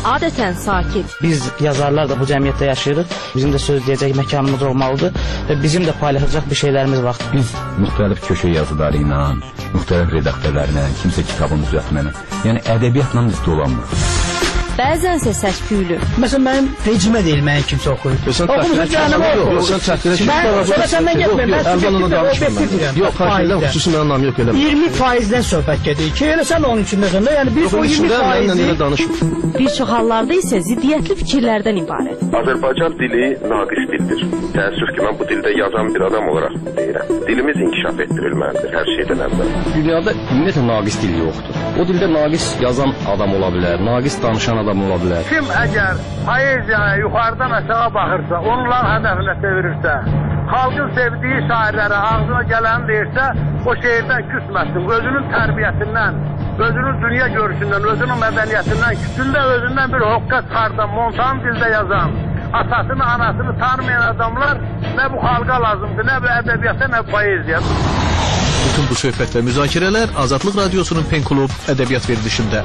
adətən sakit. Biz yazarlar da bu cəmiyyətdə yaşayırıq. Bizim də söz deyəcək məkanımız olmalıdır və bizim də paylaşacaq bir şeylərimiz var. Biz müxtəlif köşə yazıları ilə, müxtəlif redaktörlərlə, kimsə kitabın düzəltməni, yəni ədəbiyyatla biz dolanmırıq. Bəzənsə səs-küylü. Məsələn, mənim rejimə deyil, mənə kimsə oxuyur. Oxumusun canım, oxu. Sonra səndən getməyim, mən danışmıram. Yox, xarşıyla xüsusi mənim namı yox eləmə. 20%-dən söhbət gedir ki, elə sən onun içindəsən də, yəni biz o 20%-i... Bir çox hallarda isə ziddiyyətli fikirlərdən ibarət. Azərbaycan dili naqis dildir. Təəssüf ki, mən bu dildə yazan bir adam olaraq deyirəm. Dilimiz inkişaf etdirilməlidir hər şeydən əvvəl. Dünyada ümumiyyətlə naqis dil yoxdur. O dildə naqis yazan adam ola bilər, naqis danışan adam ola bilər. Kim əgər poeziyaya yuxarıdan aşağı baxırsa, onların hədəfinə çevirirsə, xalqın sevdiyi şairlərə ağzına gələni deyirsə, o şeirdən küsməsin, özünün tərbiyəsindən, özünün dünya görüşündən, özünün mədəniyyətindən, küçündə özündən bir hoqqa çıxardan, montan dildə yazan, atasını, anasını tanımayan adamlar nə bu xalqa lazımdır, nə bu ədəbiyyata, nə bu poeziya. Bütün bu söhbət və müzakirələr Azadlıq Radiosunun Pen Klub ədəbiyyat verilişində.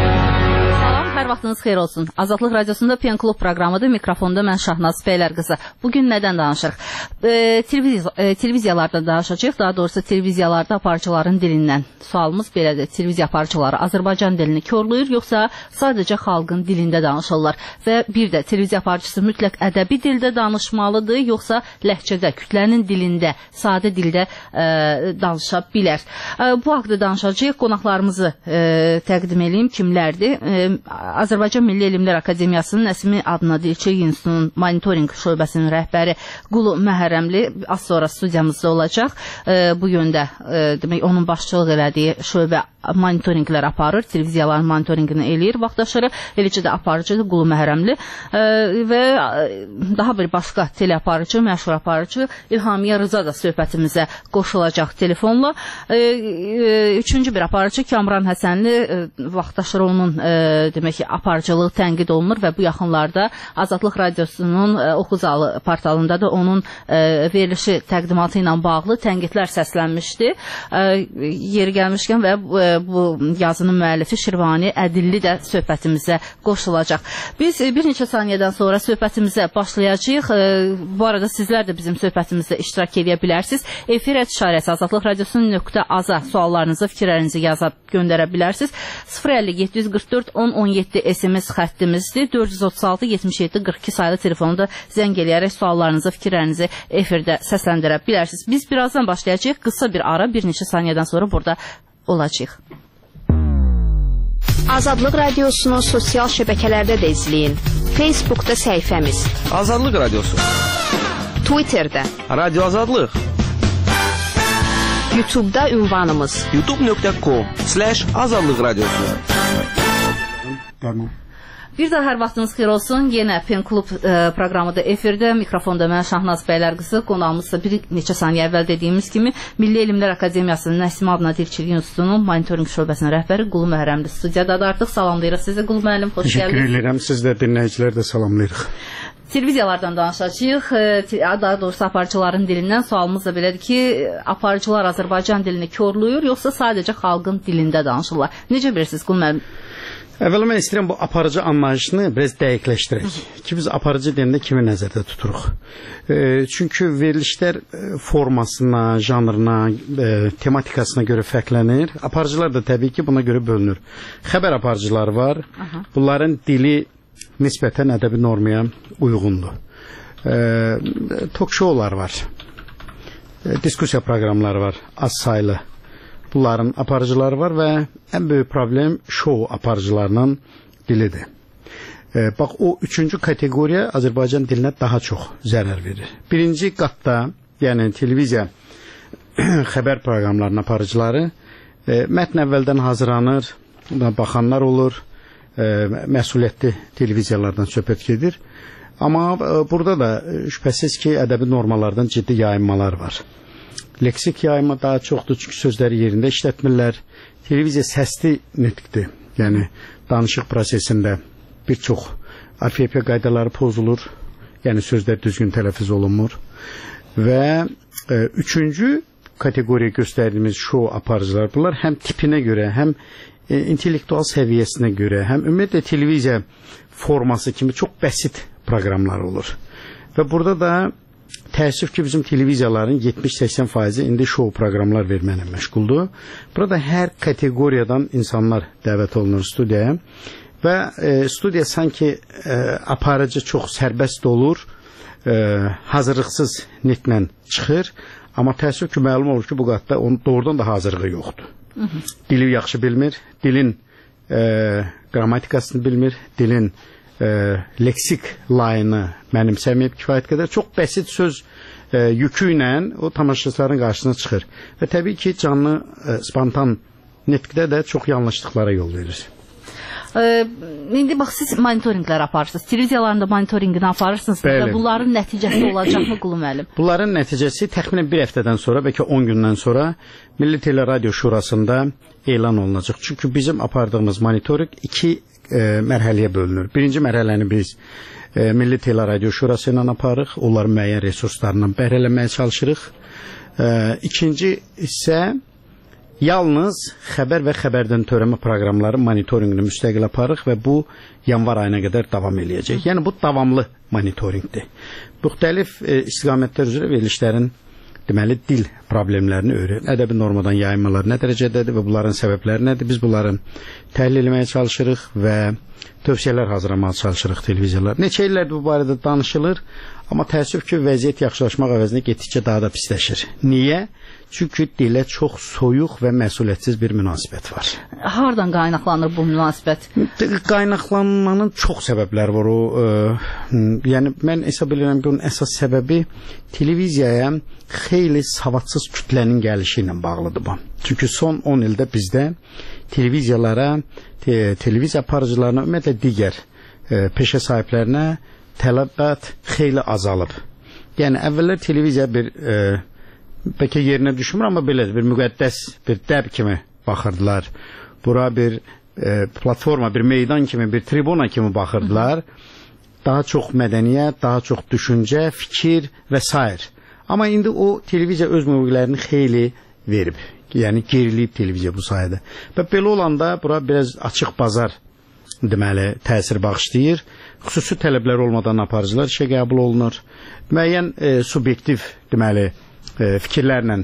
Hər vaxtınız xeyir olsun. Azadlıq Radiosunda Pen Klub proqramıdır. Mikrofonda mən Şahnaz Bəylərqızı. Bugün nədən danışırıq? Televiziyalarda danışacağıq. Daha doğrusu televiziyalarda aparıcıların dilindən. Sualımız belədir. Televiziya aparıcıları Azərbaycan dilini körləyir, yoxsa sadəcə xalqın dilində danışırlar? Və bir də televiziya aparıcısı mütləq ədəbi dildə danışmalıdır, yoxsa ləhcədə, kütlənin dilində, sadə dildə danışa bilər? Bu haqda danışacağıq. Qonaqlarımızı təqdim edeyim. Kimlərdir? Azərbaycan Milli Elmlər Akademiyasının Nəsimi adına Dilçilik İnstitutunun monitoring şöbəsinin rəhbəri Qulu Məhərrəmli az sonra studiyamızda olacaq. Bu yöndə demək onun başçılıq elədiyi şöbə monitoringlər aparır, televiziyaların monitoringini eləyir vaxtaşırı, eləcə də aparıcıdır Qulu Məhərrəmli və daha bir başqa teleaparıcı, məşhur aparıcı İlhamiyə Rıza da söhbətimizə qoşulacaq telefonla. Üçüncü bir aparıcı Kamran Həsənli, vaxtaşırı onun demək ki, aparıcılığı tənqid olunur və bu yaxınlarda Azadlıq Radiosunun Oxuzalı portalında da onun verilişi təqdimatı ilə bağlı tənqidlər səslənmişdi. Yeri gəlmişkən və bu yazının müəllifi Şirvani Ədilli də söhbətimizə qoşulacaq. Biz bir neçə saniyədən sonra söhbətimizə başlayacağıq. Bu arada sizlər də bizim söhbətimizdə iştirak edə bilərsiniz. Efir işarəsi Azadlıq Radiosunun.az-a suallarınızı, fikirlərinizi yazıb göndərə bilərsiniz. 050-744-10-17 SMS xəttimizdir. 436-77-42 sayılı telefonda zəng eləyərək suallarınızı, fikirlərinizi efirdə səsləndirə bilərsiniz. Biz birazdan başlayacağıq. Qısa bir ara, bir neçə saniyədən sonra burada olacaq. Azadlıq Radiosunu sosial şəbəkələrdə də izləyin. Facebookda səhifəmiz Azadlıq Radiosu, Twitterdə Radio Azadlıq, YouTube'da ünvanımız youtube.com/Azadlıq Radiosu. Bir daha hər vaxtınız xeyir olsun. Yenə Pen Klub proqramı da efirdə. Mikrofonda mən Şahnaz Bəylərqızı. Qonağımız da bir neçə saniyə əvvəl dediyimiz kimi Milli Elmlər Akademiyasının Nəsimi adına Dilçilik İnstitutunun monitoring şöbəsinin rəhbəri Qulu Məhərrəmli studiyadadır. Artıq salamlayırıq sizi Qulu müəllim, xoş gəldiniz. Təşəkkür edirəm. Siz də dinləyicilər də salamlayırıq. Televiziyalardan danışacağıq. Daha doğrusu aparıcıların dilindən sualımız da belədir ki, aparıcılar Azərbaycan dilini körləyir, yoxsa sadəcə xalqın dilində danışırlar? Necə bilirsiniz Qulu müəllim? Əvvəla mən istəyirəm bu aparıcı anlayışını biraz dəqiqləşdirək ki, biz aparıcı deyəndə kimi nəzərdə tuturuq. Çünki verilişlər formasına, janrına, tematikasına görə fərqlənir. Aparıcılar da təbii ki, buna görə bölünür. Xəbər aparıcıları var. Bunların dili nisbətən ədəbi normaya uyğundur. Talk-showlar var. Diskusiya proqramları var, az saylı. Bunların aparıcıları var və ən böyük problem şou aparıcılarının dilidir. Bax, o üçüncü kateqoriya Azərbaycan dilinə daha çox zərər verir. Birinci qatda, yəni televiziya xəbər proqramlarının aparıcıları mətn əvvəldən hazırlanır, baxanlar olur, məsuliyyətli televiziyalardan söhbət gedir. Amma burada da şübhəsiz ki, ədəbi normalardan ciddi yayınmalar var. Leksik yayma daha çoxdur, çünki sözləri yerində işlətmirlər. Televiziya səsli nitqdir. Yəni, danışıq prosesində bir çox alfabeya qaydaları pozulur. Yəni, sözlər düzgün tələffüz olunmur. Və üçüncü kateqoriya göstərdiyimiz şou aparıcılar, bunlar həm tipinə görə, həm intellektual səviyyəsinə görə, həm ümumiyyətlə televiziya forması kimi çox bəsit proqramlar olur. Və burada da təəssüf ki, bizim televiziyaların 70-80% indi şou proqramlar verməklə məşğuldur. Burada hər kateqoriyadan insanlar dəvət olunur studiyaya və studiya sanki aparıcı çox sərbəst olur, hazırlıqsız nitlə çıxır, amma təəssüf ki, məlum olur ki, bu qatda onun doğrudan da hazırlığı yoxdur. Dili yaxşı bilmir, dilin qrammatikasını bilmir, dilin leksik layını mənimsəməyib kifayət qədər çox bəsit söz yükü ilə o tamaşaçıların qarşısına çıxır. Və təbii ki, canlı, spontan nitqdə də çox yanlışlıqlara yol verir. İndi bax, siz monitoringlər aparırsınız, televiziyalarında monitoringini aparırsınız və bunların nəticəsi olacaqmı Qulu müəllim? Bunların nəticəsi təxminən bir həftədən sonra, bəlkə 10 gündən sonra Milli Teleradio Şurasında elan olunacaq. Çünki bizim apardığımız monitoring 2 mərhələyə bölünür. Birinci mərhələni biz Milli Teleradio Şurası ilə aparırıq, onların müəyyən resurslarından bəhrələnməyə çalışırıq. İkinci isə yalnız xəbər və xəbərdən törəmə proqramları monitorinqini müstəqil aparırıq və bu yanvar ayına qədər davam eləyəcək. Yəni bu davamlı monitorinqdir. Müxtəlif istiqamətlər üzrə verilişlərin deməli dil problemlərini öyrənir. Ədəbi normadan yayınmalar nə dərəcədədir və bunların səbəbləri nədir? Biz bunları təhlil etməyə çalışırıq və tövsiyələr hazırlamağa çalışırıq televiziyalar. Neçə illərdir bu barədə danışılır, amma təəssüf ki, vəziyyət yaxşılaşmaq əvəzinə getdikcə daha da pisləşir. Niyə? Çünki dilə çox soyuq və məsuliyyətsiz bir münasibət var. Hardan qaynaqlanır bu münasibət? Qaynaqlanmanın çox səbəbləri var. Yəni mən hesab edirəm ki, onun əsas səbəbi televiziyaya xeyli savadsız kütlənin gəlişi ilə bağlıdır bu. Çünki son 10 ildə bizdə televiziyalara, televiziya aparıcılarına, ümumiyyətlə digər peşə sahiblərinə tələbat xeyli azalıb. Yəni əvvəllər televiziya bir bəlkə yerinə düşmür, amma belədir, bir müqəddəs bir dəb kimi baxırdılar. Bura bir platforma, bir meydan kimi, bir tribuna kimi baxırdılar. Daha çox mədəniyyət, daha çox düşüncə, fikir və s. Amma indi o televiziya öz mövqelərini xeyli verib. Yəni geriliyib televiziya bu sayədə. Və belə olanda bura biraz açıq bazar deməli təsir bağışlayır. Xüsusi tələblər olmadan aparıcılar işə qəbul olunur. Müəyyən subyektiv deməli fikirlərlə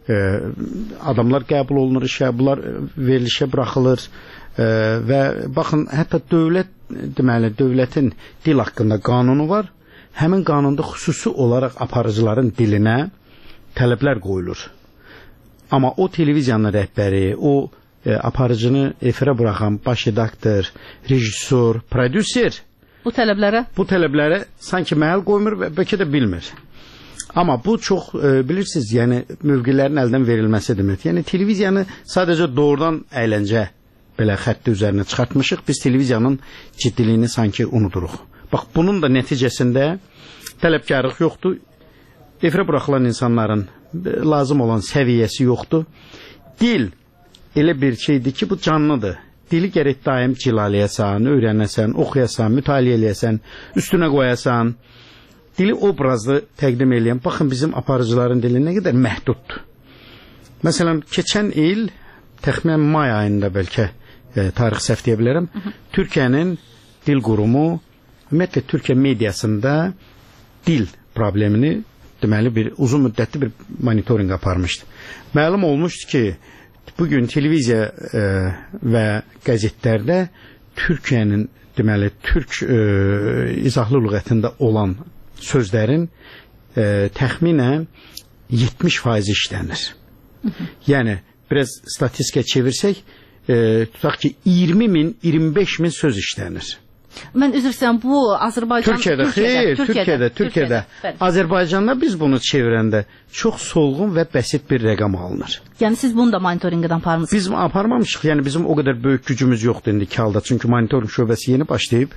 adamlar qəbul olunur işə, bunlar verilişə buraxılır və baxın, hətta dövlətin dil haqqında qanunu var. Həmin qanunda xüsusi olaraq aparıcıların dilinə tələblər qoyulur. Amma o televiziyanın rəhbəri, o aparıcını efirə buraxan baş redaktor, rejissor, prodüser bu tələblərə sanki məhəl qoymur və bəlkə də bilmir. Amma bu çox bilirsiniz, yəni mövqelərin əldən verilməsi demək. Yəni televiziyanı sadəcə doğrudan əyləncə belə xətti üzərinə çıxartmışıq. Biz televiziyanın ciddiliyini sanki unuduruq. Bax, bunun da nəticəsində tələbkarlıq yoxdur. Efirə buraxılan insanların lazım olan səviyyəsi yoxdur. Dil elə bir şeydir ki, bu canlıdır. Dili gərək daim cilaləyəsən, öyrənəsən, oxuyasan, mütaliə eləyəsən, üstünə qoyasan. Dili obrazlı təqdim edən, baxın bizim aparıcıların dili nə qədər məhduddur. Məsələn, keçən il, təxminən may ayında bəlkə tarix səhv deyə bilərəm, Türkiyənin dil qurumu, ümumiyyətlə Türkiyə mediasında dil problemini, deməli bir uzun müddətli bir monitoring aparmışdı. Məlum olmuşdu ki, bugün televiziya və qəzetlərdə Türkiyənin, deməli, türk izahlı lüğətində olan sözlərin təxminən 70% işlənir. Yəni, biraz statistika çevirsək, tutaq ki, 20.000, 25.000 söz işlənir. Mən üzr istəyirəm, bu Azərbaycan... Türkiyədə. Azərbaycanda biz bunu çevirəndə çox solğun və bəsit bir rəqam alınır. Yəni siz bunu da monitoringdən aparmışsınız? Biz aparmamışıq, yəni bizim o qədər böyük gücümüz yoxdur indiki halda. Çünki monitoring şöbəsi yeni başlayıb.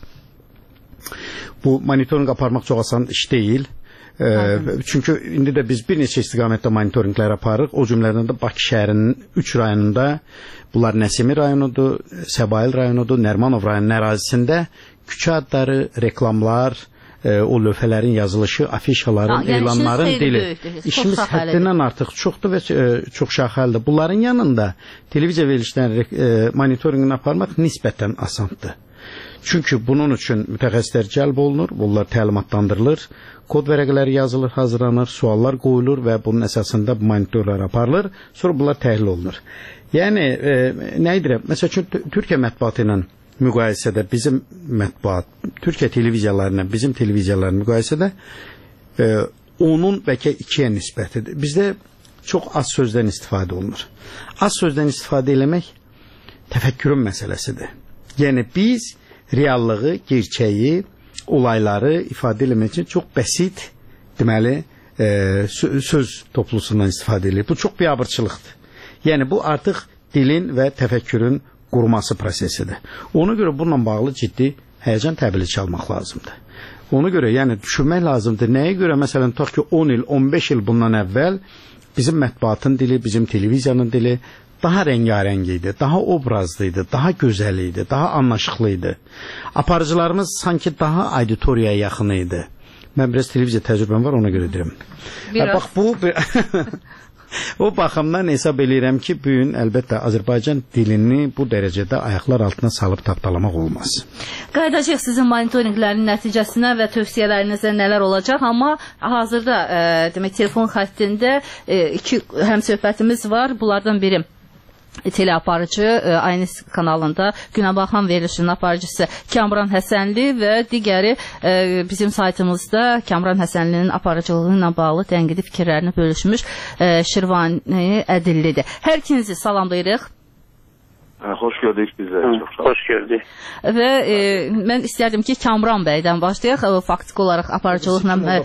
Bu monitoring aparmaq çox asan iş deyil. Çünki indi də biz bir neçə istiqamətdə monitoringlər aparırıq. O cümlədən də Bakı şəhərinin 3 rayonunda, bunlar Nəsimi rayonudur, Səbail rayonudur, Nərmanov rayonunun ərazisində küçə adları, reklamlar, o lövhələrin yazılışı, afişaların, elanların dili. İşimiz həddindən artıq çoxdur və çox şaxəlidir. Bunların yanında televiziya verilişlərinin monitorinqini aparmaq nisbətən asandır. Çünki bunun üçün mütəxəssislər cəlb olunur, bunlar təlimatlandırılır, kod vərəqələri yazılır, hazırlanır, suallar qoyulur və bunun əsasında monitorlar aparılır, sonra bunlar təhlil olunur. Yəni, nə edirəm? Məsəl üçün, Türkiyə mətbuatı ilə müqayisədə bizim mətbuat, Türkiyə televiziyalarına, bizim televiziyaların müqayisədə onun bəlkə 2-yə nisbətidir. Bizdə çox az sözdən istifadə olunur. Az sözdən istifadə eləmək təfəkkürün məsələsidir. Yəni biz reallığı, gerçəyi, olayları ifadə eləmək üçün çox bəsit, deməli, söz toplusundan istifadə edilir. Bu çox biabırçılıqdır. Yəni bu artıq dilin və təfəkkürün qurması prosesidir. Ona görə bununla bağlı ciddi həyəcan təbili çalmaq lazımdır. Ona görə yəni düşünmək lazımdır. Nəyə görə məsələn tutaq ki 10 il, 15 il bundan əvvəl bizim mətbuatın dili, bizim televiziyanın dili daha rəngarəng idi, daha obrazlı idi, daha gözəl idi, daha anlaşıqlı idi. Aparıcılarımız sanki daha auditoriyaya yaxın idi. Mən biraz televiziya təcrübəm var, ona görə deyirəm. Bax bu o baxımdan hesab eləyirəm ki, bu gün əlbəttə Azərbaycan dilini bu dərəcədə ayaqlar altına salıb tapdalamaq olmaz. Qayıdacaq sizin monitorinqlərin nəticəsinə və tövsiyələrinizdə nələr olacaq, amma hazırda demək telefon xəttində iki həmsöhbətimiz var. Bunlardan biri teleaparıcı Aynis kanalında Günəbaxan verilişinin aparıcısı Kamran Həsənli və digəri bizim saytımızda Kamran Həsənlinin aparıcılığı ilə bağlı tənqidi fikirlərini bölüşmüş Şirvani Ədillidir. Hər ikinizi salamlayırıq. Xoş gördük bizə. Xoş gördük. Və mən istərdim ki, Kamran bəydən başlayaq. Faktiki olaraq aparıcılıqla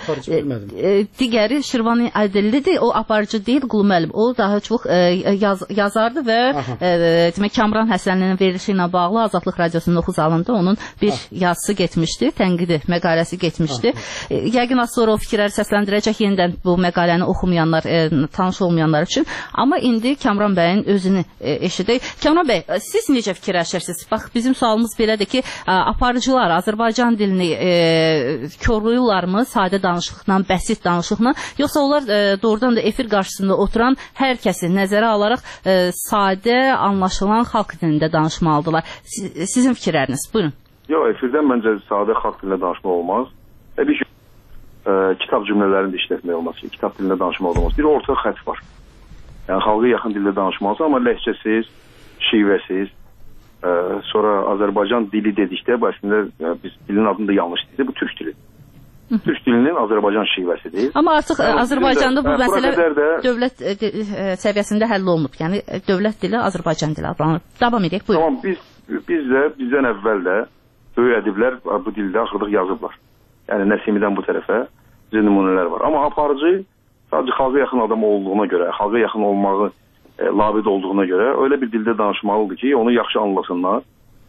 digəri Şirvani Ədillidir. O aparıcı deyil, Qulu müəllim. O daha çox yazardı və demək Kamran Həsənlinin verilişi ilə bağlı Azadlıq Radiosunun oxu zalında onun bir yazısı getmişdi, tənqidi məqaləsi getmişdi. Yəqin az sonra o fikirləri səsləndirəcək yenidən bu məqaləni oxumayanlar, tanış olmayanlar üçün. Amma indi Kamran bəyin özünü eşidək. Kamran bəy, siz necə fikirləşirsiniz? Bax, bizim sualımız belədir ki, aparıcılar Azərbaycan dilini körlüyürlərmi sadə danışıqla, bəsit danışıqla, yoxsa onlar doğrudan da efir qarşısında oturan hər kəsi nəzərə alaraq sadə, anlaşılan xalq dilində danışmalıdırlar? Sizin fikirləriniz, buyurun. Yox, efirdən məncə sadə xalq dilində danışmaq olmaz. Bir ki, kitab cümlələrini də işlətmək olmaz ki, kitab dilində danışmaq olmaz. Bir orta xətt var. Yəni, xalqa yaxın dildə danışmalısın, amma ləhcəsiz, şivəsiz, sonra Azərbaycan dili dedikdə, bu əslində biz dilin adını da yanlış deyildi, bu türk dili. Türk dilinin Azərbaycan şivəsidir. Amma artıq Azərbaycanda bu məsələ dövlət səviyyəsində həll olunub. Yəni dövlət dili Azərbaycan dili adlanır. Davam edək, buyurun. Tamam, bizdən əvvəl də böyük ədiblər bu dildə axırdıq yazıblar. Yəni Nəsimidən bu tərəfə bizə nümunələr var. Amma aparıcı sadəcə xalqa yaxın adam olduğuna görə, xalqa yaxın olmağı labid olduğuna görə öyle bir dildə danışmalıdır ki, onu yaxşı anlasınlar.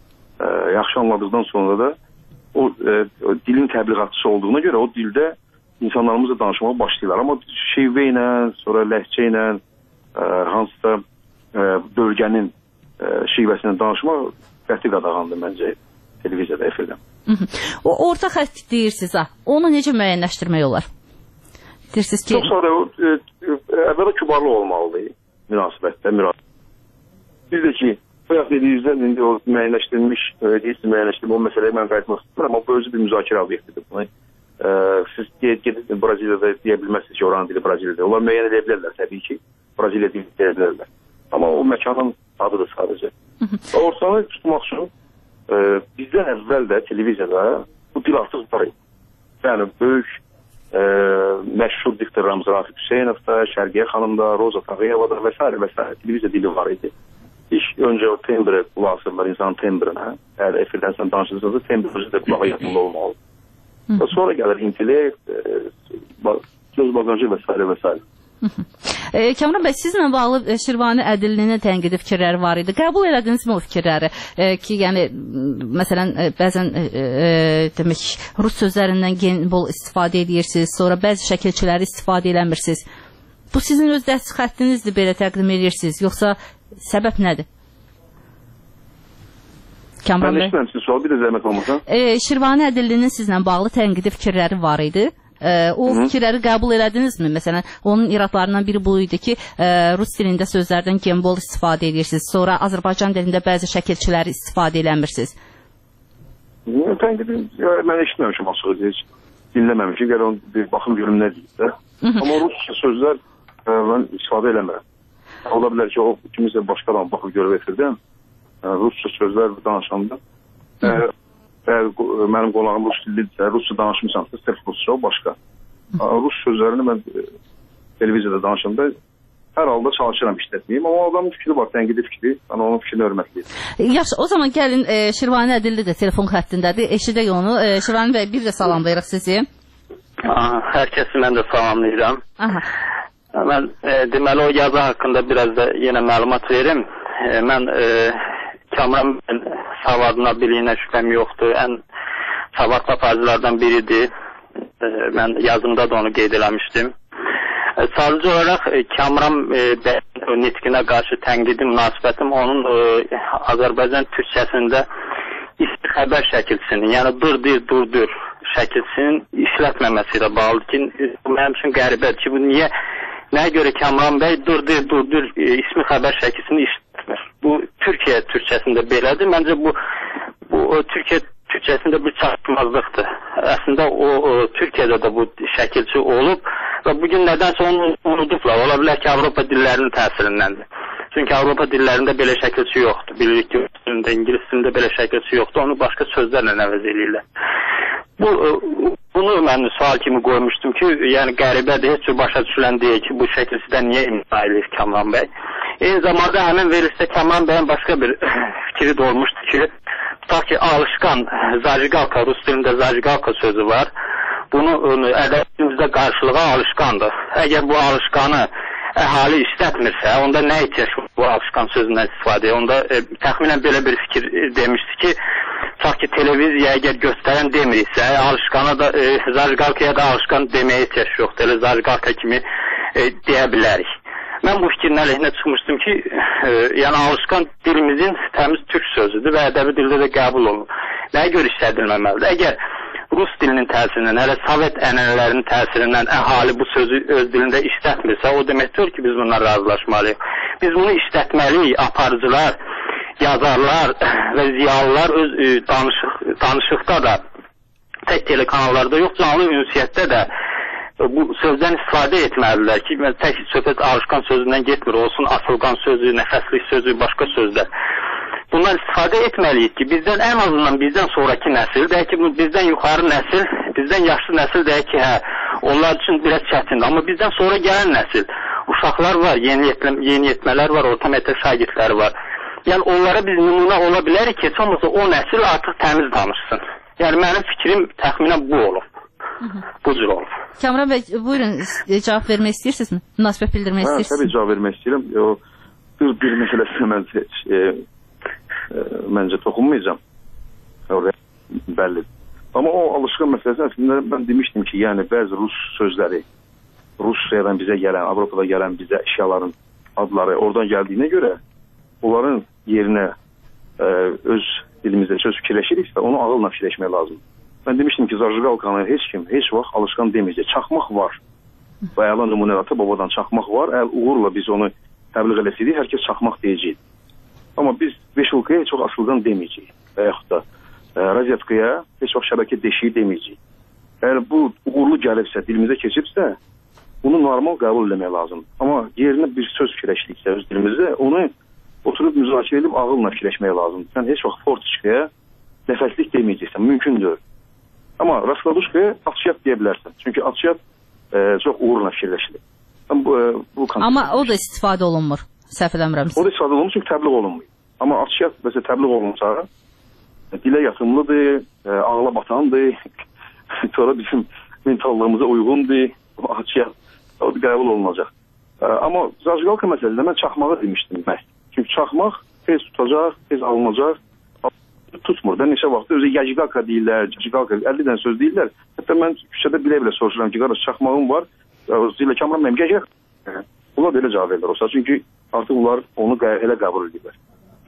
Yaxşı anladıqdan sonra da o dilin təbliğatçısı olduğuna görə o dildə insanlarımızla danışmağa başlayırlar. Amma şivə ilə, sonra ləhcə ilə, hansısa bölgənin şivəsindən danışmaq qəti qadağandır məncə televiziyada, efirdən. O orta xətt deyirsiniz, onu necə müəyyənləşdirmək olar? Deyirsiniz ki... Çox sonra əvvələ kübarlı olmalıdır. Münasibətdə, biz də ki, bayaq dediyinizdən indi o müəyyənləşdirilmiş, o məsələyə mən qayıtmaq istəyirəm, amma bu özü bir müzakirə obyektidir. Siz gedib Braziliyada deyə bilməzsiniz ki, oranın dili Braziliyada. Onlar müəyyən edə bilərlər, təbii ki, Braziliya dili deyə bilərlər. Amma o məkanın adıdır sadəcə. Ortanı tutmaq üçün bizdən əvvəl də televiziyada bu dil artıq var idi. Yəni, böyük məşhur diktorlarımız Rafiq Hüseynovda, Şərqiyə xanımda, Roza Tağıyevada və s. və s. televiziya dili var idi. İlk öncə o tembri qulaq asırlar insanın tembrinə. Əgər efirdən sən danışırsınızda tembri də qulağa yaxında olmalı. Sonra gəlir intellekt, söz bagajı və s. və s. Kamran bəy, sizlə bağlı Şirvani Ədillinin tənqidi fikirləri var idi. Qəbul elədinizmi o fikirləri? Ki, yəni, məsələn, bəzən demək, rus sözlərindən bol istifadə edirsiniz, sonra bəzi şəkilçiləri istifadə eləmirsiniz. Bu sizin öz dəst xəttinizdir, belə təqdim edirsiniz, yoxsa səbəb nədir? Kamran bəy. Mən eşitməm sizin sual, bir də zəhmət olmasa. Şirvani Ədillinin sizlə bağlı tənqidi fikirləri var idi. O fikirləri qəbul elədinizmi? Məsələn, onun iradlarından biri bu idi ki, rus dilində sözlərdən gembol istifadə edirsiniz. Sonra Azərbaycan dilində bəzi şəkilçiləri istifadə eləmirsiniz. Tənqidi mən eşitməmişim açığı, heç dinləməmişim. Gəl onu bir baxım görüm nə deyir də. Amma rusca sözlər mən istifadə eləmirəm. Ola bilər ki, o kimisə başqa adam baxıb görüb etirdən. Rusca sözlər danışanda mənim qonağım rus dillidirsə, rusca danışmışamsa, sırf rusca o başqa. Rus sözlərini mən televiziyada danışanda hər halda çalışıram işlətməyim, amma adamın fikri var, tənqidi fikri, mən onun fikrini hörmətliyim. Yaxşı, o zaman gəlin Şirvani Ədilli də telefon xəttindədir, eşidək onu. Şirvani bəy, bir də salamlayırıq sizi. Hər kəsi mən də salamlayıram. Mən deməli o yazı haqqında biraz da yenə məlumat verim. Mən Kamran savadına, biliyinə şübhəm yoxdur. Ən savadlı aparıcılardan biridir. Mən yazımda da onu qeyd eləmişdim. Sadəcə olaraq Kamran bəyin nitqinə qarşı tənqidi münasibətim onun Azərbaycan türkçəsində xəbər şəkilçisinin, yəni dur şəkilçisinin işlətməməsi ilə bağlıdır ki, mənim üçün qəribədir ki, bu nəyə görə Kamran bəy dur ismi xəbər şəkilçisini işlətmir. Bu Türkiyə türkçəsində belədir. Məncə bu Türkiyə türkçəsində bir çatışmazlıqdır. Əslində o Türkiyədə də bu şəkilçi olub və bugün nədənsə onu unudublar. Ola bilər ki, Avropa dillərinin təsirindəndir. Çünki Avropa dillərində belə şəkilçi yoxdur. Bilirik ki, İngilis dilində belə şəkilçi yoxdur. Onu başqa sözlərlə əvəz edirlər. Bunu mən sual kimi qoymuşdum ki, yəni qəribədir, heç cür başa düşülən deyil ki, bu şəkilçidən niyə imza edir Kamran bəy. Eyni zamanda həmin verilişdə Kamran bəyin başqa bir fikri də olmuşdu ki, tutaq ki, alışqan, zajigalka, rus dilində zajigalka sözü var. Bunu ədəbiyyatımızda qarşılığa alışqandır. Əgər bu alışqanı əhali işlətmirsə, onda nə ihtiyac bu alışqan sözündən istifadə? Onda təxminən belə bir fikir demişdi ki, tutaq ki, televiziya əgər göstərən demiriksə, alışqana da, zajigalkaya da alışqan deməyə ihtiyac yoxdur. Elə zajigalka kimi deyə bilərik. Mən bu fikrin əleyhinə çıxmışdım ki, yəni alışqan dilimizin təmiz türk sözüdür və ədəbi dildə də qəbul olunur. Nəyə görə işlədilməməlidir? Əgər rus dilinin təsirindən, hələ Sovet ənənələrinin təsirindən əhali bu sözü öz dilində işlətmirsə, o deməkdir ki, biz bundan razılaşmalıyıq. Biz bunu işlətməliyik, aparıcılar, yazarlar və ziyalılar öz danışıqda da, tək telekanallarda yox, canlı ünsiyyətdə də bu sözdən istifadə etməlidirlər ki, tək söhbət alışqan sözündən getmir, olsun asılqan sözü, nəfəslik sözü, başqa sözlər. Bundan istifadə etməliyik ki, bizdən ən azından bizdən sonraki nəsil, deyək ki, bizdən yuxarı nəsil, bizdən yaşlı nəsil deyək ki, onlar üçün biraz çətindir. Amma bizdən sonra gələn nəsil, uşaqlar var, yeniyetmələr var, orta məktəb şagirdləri var. Yəni onlara biz nümunə ola bilərik ki, heç olmasa o nəsil artıq təmiz danışsın. Yəni mənim fikrim təxminən bu olur. Bu cür olur. Kamran bəy, buyurun, cavab vermək istəyirsinizmi? Münasibət bildirmək istəyirsiniz? Təbii cavab vermək istəyirəm. Bir məsələsinə məncə toxunmayacağım. Bəllidir. Amma o alışqan məsələsi əslində mən demişdim ki, yəni bəzi rus sözləri, Rusiyadan bizə gələn, Avropada gələn bizə əşyaların adları oradan gəldiyinə görə onların yerinə öz dilimizdə söz fikirləşiriksə, onu ağılla fikirləşmək lazımdır. Mən demişdim ki, zajigalkanı heç vaxt alışqan deməyəcək. Çaxmaq var. Bayala nümunələrdə babadan çaxmaq var. Əgər uğurla biz onu təbliğ eləsəydik, hər kəs çaxmaq deyəcək. Amma biz beşulkaya heç vaxt asılqan deməyəcək. Və yaxud da razyetkaya heç vaxt şəbəkə deşiyi deməyəcək. Əgər bu uğurlu gəlibsə, dilimizə keçibsə, bunu normal qəbul eləmək lazımdır. Amma yerinə bir söz fikirləşdiksə öz dilimizdə, onu oturub müzakirə edib ağılla fikirləşmək lazımdır. Sən heç vaxt fortiçkaya nəfəslik deməyəcəksən, mümkündür. Amma raskladuşkaya atışyat deyə bilərsən. Çünki atışyat çox uğurla fikirləşilir. Amma o da istifadə olunmur, səhv eləmirəmsə. O da istifadə olunmur çünki təbliğ olunmur. Amma atışyat məsələn təbliğ olunsa, dilə yatımlıdır, ağla batandır, sonra bizim mentallığımıza uyğundur, atışyat o da qəbul olunacaq. Amma zajigalka məsələsində mən çaxmağı demişdim məhz. Çünki çaxmaq tez tutacaq, tez alınacaq. Tutmur da neçə vaxt özü yajigalka deyirlər, yajigalka 50 dənə söz deyirlər. Hətta mən küçədə bilə-bilə soruşuram ki, qardaş çaxmağım var, zillə Kamran mənim gəl. Onlar da elə cavab verirlər olsa, çünki artıq onlar onu elə qəbul edirlər.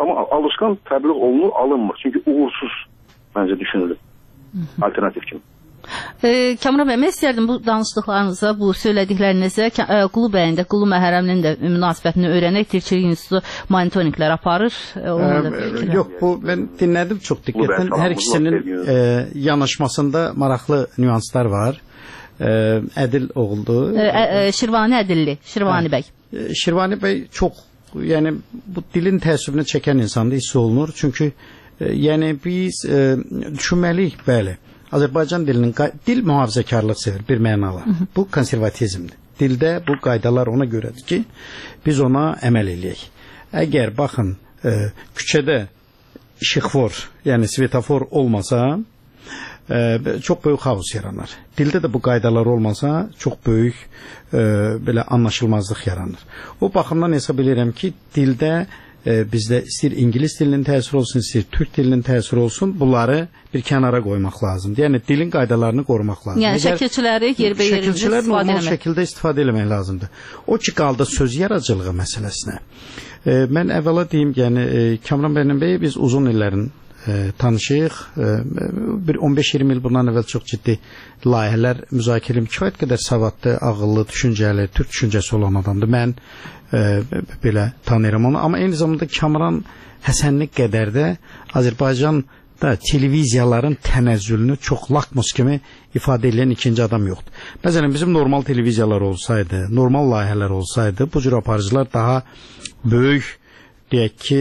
Amma alışqan təbliğ olunur, alınmır. Çünki uğursuz məncə düşünülür. Alternativ kimi. Kamran bəy, mən istərdim bu danışdıqlarınıza, bu söylədiklərinizə Qulu bəyin də, Qulu Məhərrəminin də münasibətini öyrənək. Tirçilik İnstitutu monitorinqlər aparır. Yox, bu mən dinlədim çox diqqətlə. Hər ikisinin yanaşmasında maraqlı nüanslar var. Ədil oğuldu. Şirvani Ədilli, Şirvani bəy. Şirvani bəy çox, yəni bu dilin təəssübünü çəkən insanda hiss olunur. Çünki yəni biz düşünməliyik, bəli. Azərbaycan dilinin dil mühafizəkarlıq sevir bir mənala. Bu konservatizmdir. Dildə bu qaydalar ona görədir ki, biz ona əməl eləyək. Əgər baxın küçədə işıqfor, yəni svetofor olmasa çox böyük xaos yaranır. Dildə də bu qaydalar olmasa çox böyük belə anlaşılmazlıq yaranır. O baxımdan hesab edirəm ki, dildə bizdə istəyir İngilis dilinin təsiri olsun, istəyir Türk dilinin təsiri olsun, bunları bir kənara qoymaq lazımdır. Yəni dilin qaydalarını qorumaq lazımdır. Yəni şəkilçiləri yerbəyer şəkilçilər normal şəkildə istifadə etmək lazımdır. O ki qaldı söz yaradıcılığı məsələsinə. Mən əvvəla deyim, yəni Kamran bəy biz uzun illərin tanışıyıq. Bir 15-20 il bundan əvvəl çox ciddi layihələr müzakirə edib, kifayət qədər savadlı, ağıllı, düşüncəli, Türk düşüncəsi olan adamdır. Mən belə tanıyıram onu. Amma eyni zamanda Kamran Həsənli qədər də Azərbaycanda televiziyaların tənəzzülünü çox lakmus kimi ifadə edən ikinci adam yoxdur. Məsələn, bizim normal televiziyalar olsaydı, normal layihələr olsaydı, bu cür aparıcılar daha böyük deyək ki,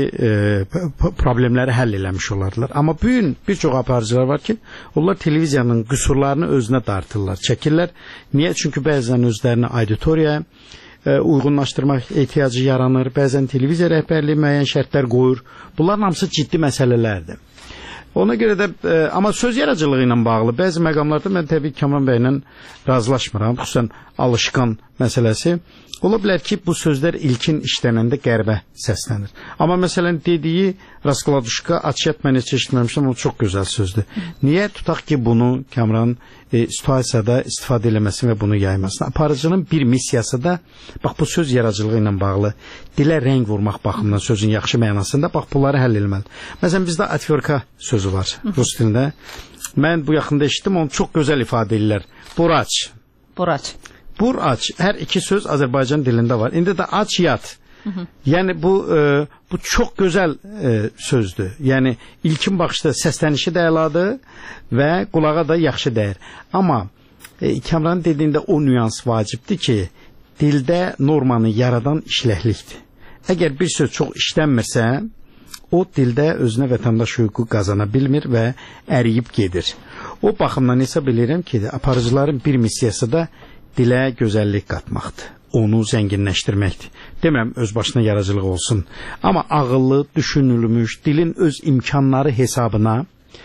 problemləri həll eləmiş olardılar. Amma bugün bir çox aparıcılar var ki, onlar televiziyanın qüsurlarını özünə dartırlar, çəkirlər. Niyə? Çünki bəzən özlərini auditoriyaya uyğunlaşdırmaq ehtiyacı yaranır, bəzən televiziya rəhbərliyi müəyyən şərtlər qoyur. Bunların hamısı ciddi məsələlərdir. Ona görə də, amma söz yaradıcılığı ilə bağlı bəzi məqamlarda mən təbii Kamran bəylə razılaşmıram, xüsusən alışqan məsələsi. Ola bilər ki, bu sözlər ilkin işlənəndə qərbə səslənir. Amma məsələn dediyi Raskladuşka, açıyat mən heç eşitməmişəm, o çox gözəl sözdür. Niyə tutaq ki, bunu Kamran situasiyada istifadə eləməsin və bunu yaymasın? Aparıcının bir missiyası da, bax bu söz yaradıcılığı ilə bağlı, dilə rəng vurmaq baxımından sözün yaxşı mənasında, bax bunları həll eləməli. Məsələn, bizdə atverka sözü var Rus dilində. Mən bu yaxında eşitdim, onu çox gözəl ifadə edirlər. Buraç. Buraç. Buraç, hər iki söz Azərbaycan dilində var. İndi də aç yat. Yəni bu çox gözəl sözdür. Yəni ilkin baxışda səslənişi də əladır və qulağa da yaxşı dəyir. Amma Kamran dediyində o nüans vacibdir ki, dildə normanı yaradan işləklikdir. Əgər bir söz çox işlənmirsə, o dildə özünə vətəndaş hüququ qazana bilmir və əriyib gedir. O baxımdan hesab edirəm ki, aparıcıların bir missiyası da dilə gözəllik qatmaqdır, onu zənginləşdirməkdir. Demirəm, öz başına yaradıcılıq olsun. Amma ağıllı, düşünülmüş, dilin öz imkanları hesabına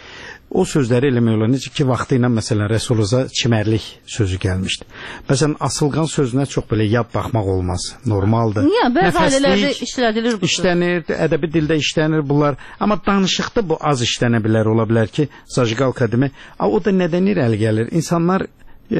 o sözləri eləmək olar. Necə ki, vaxtı ilə məsələn Rəsuluza çimərlik sözü gəlmişdi. Məsələn, asılqan sözünə çox belə yad baxmaq olmaz. Normaldır. Niyə? Bəzi ailələrdə işlədilir bu söz. İşlənir, ədəbi dildə işlənir bunlar. Amma danışıqda bu az işlənə bilər, ola bilər ki, zajiqalka demək. O da nədən irəli gəlir? İnsanlar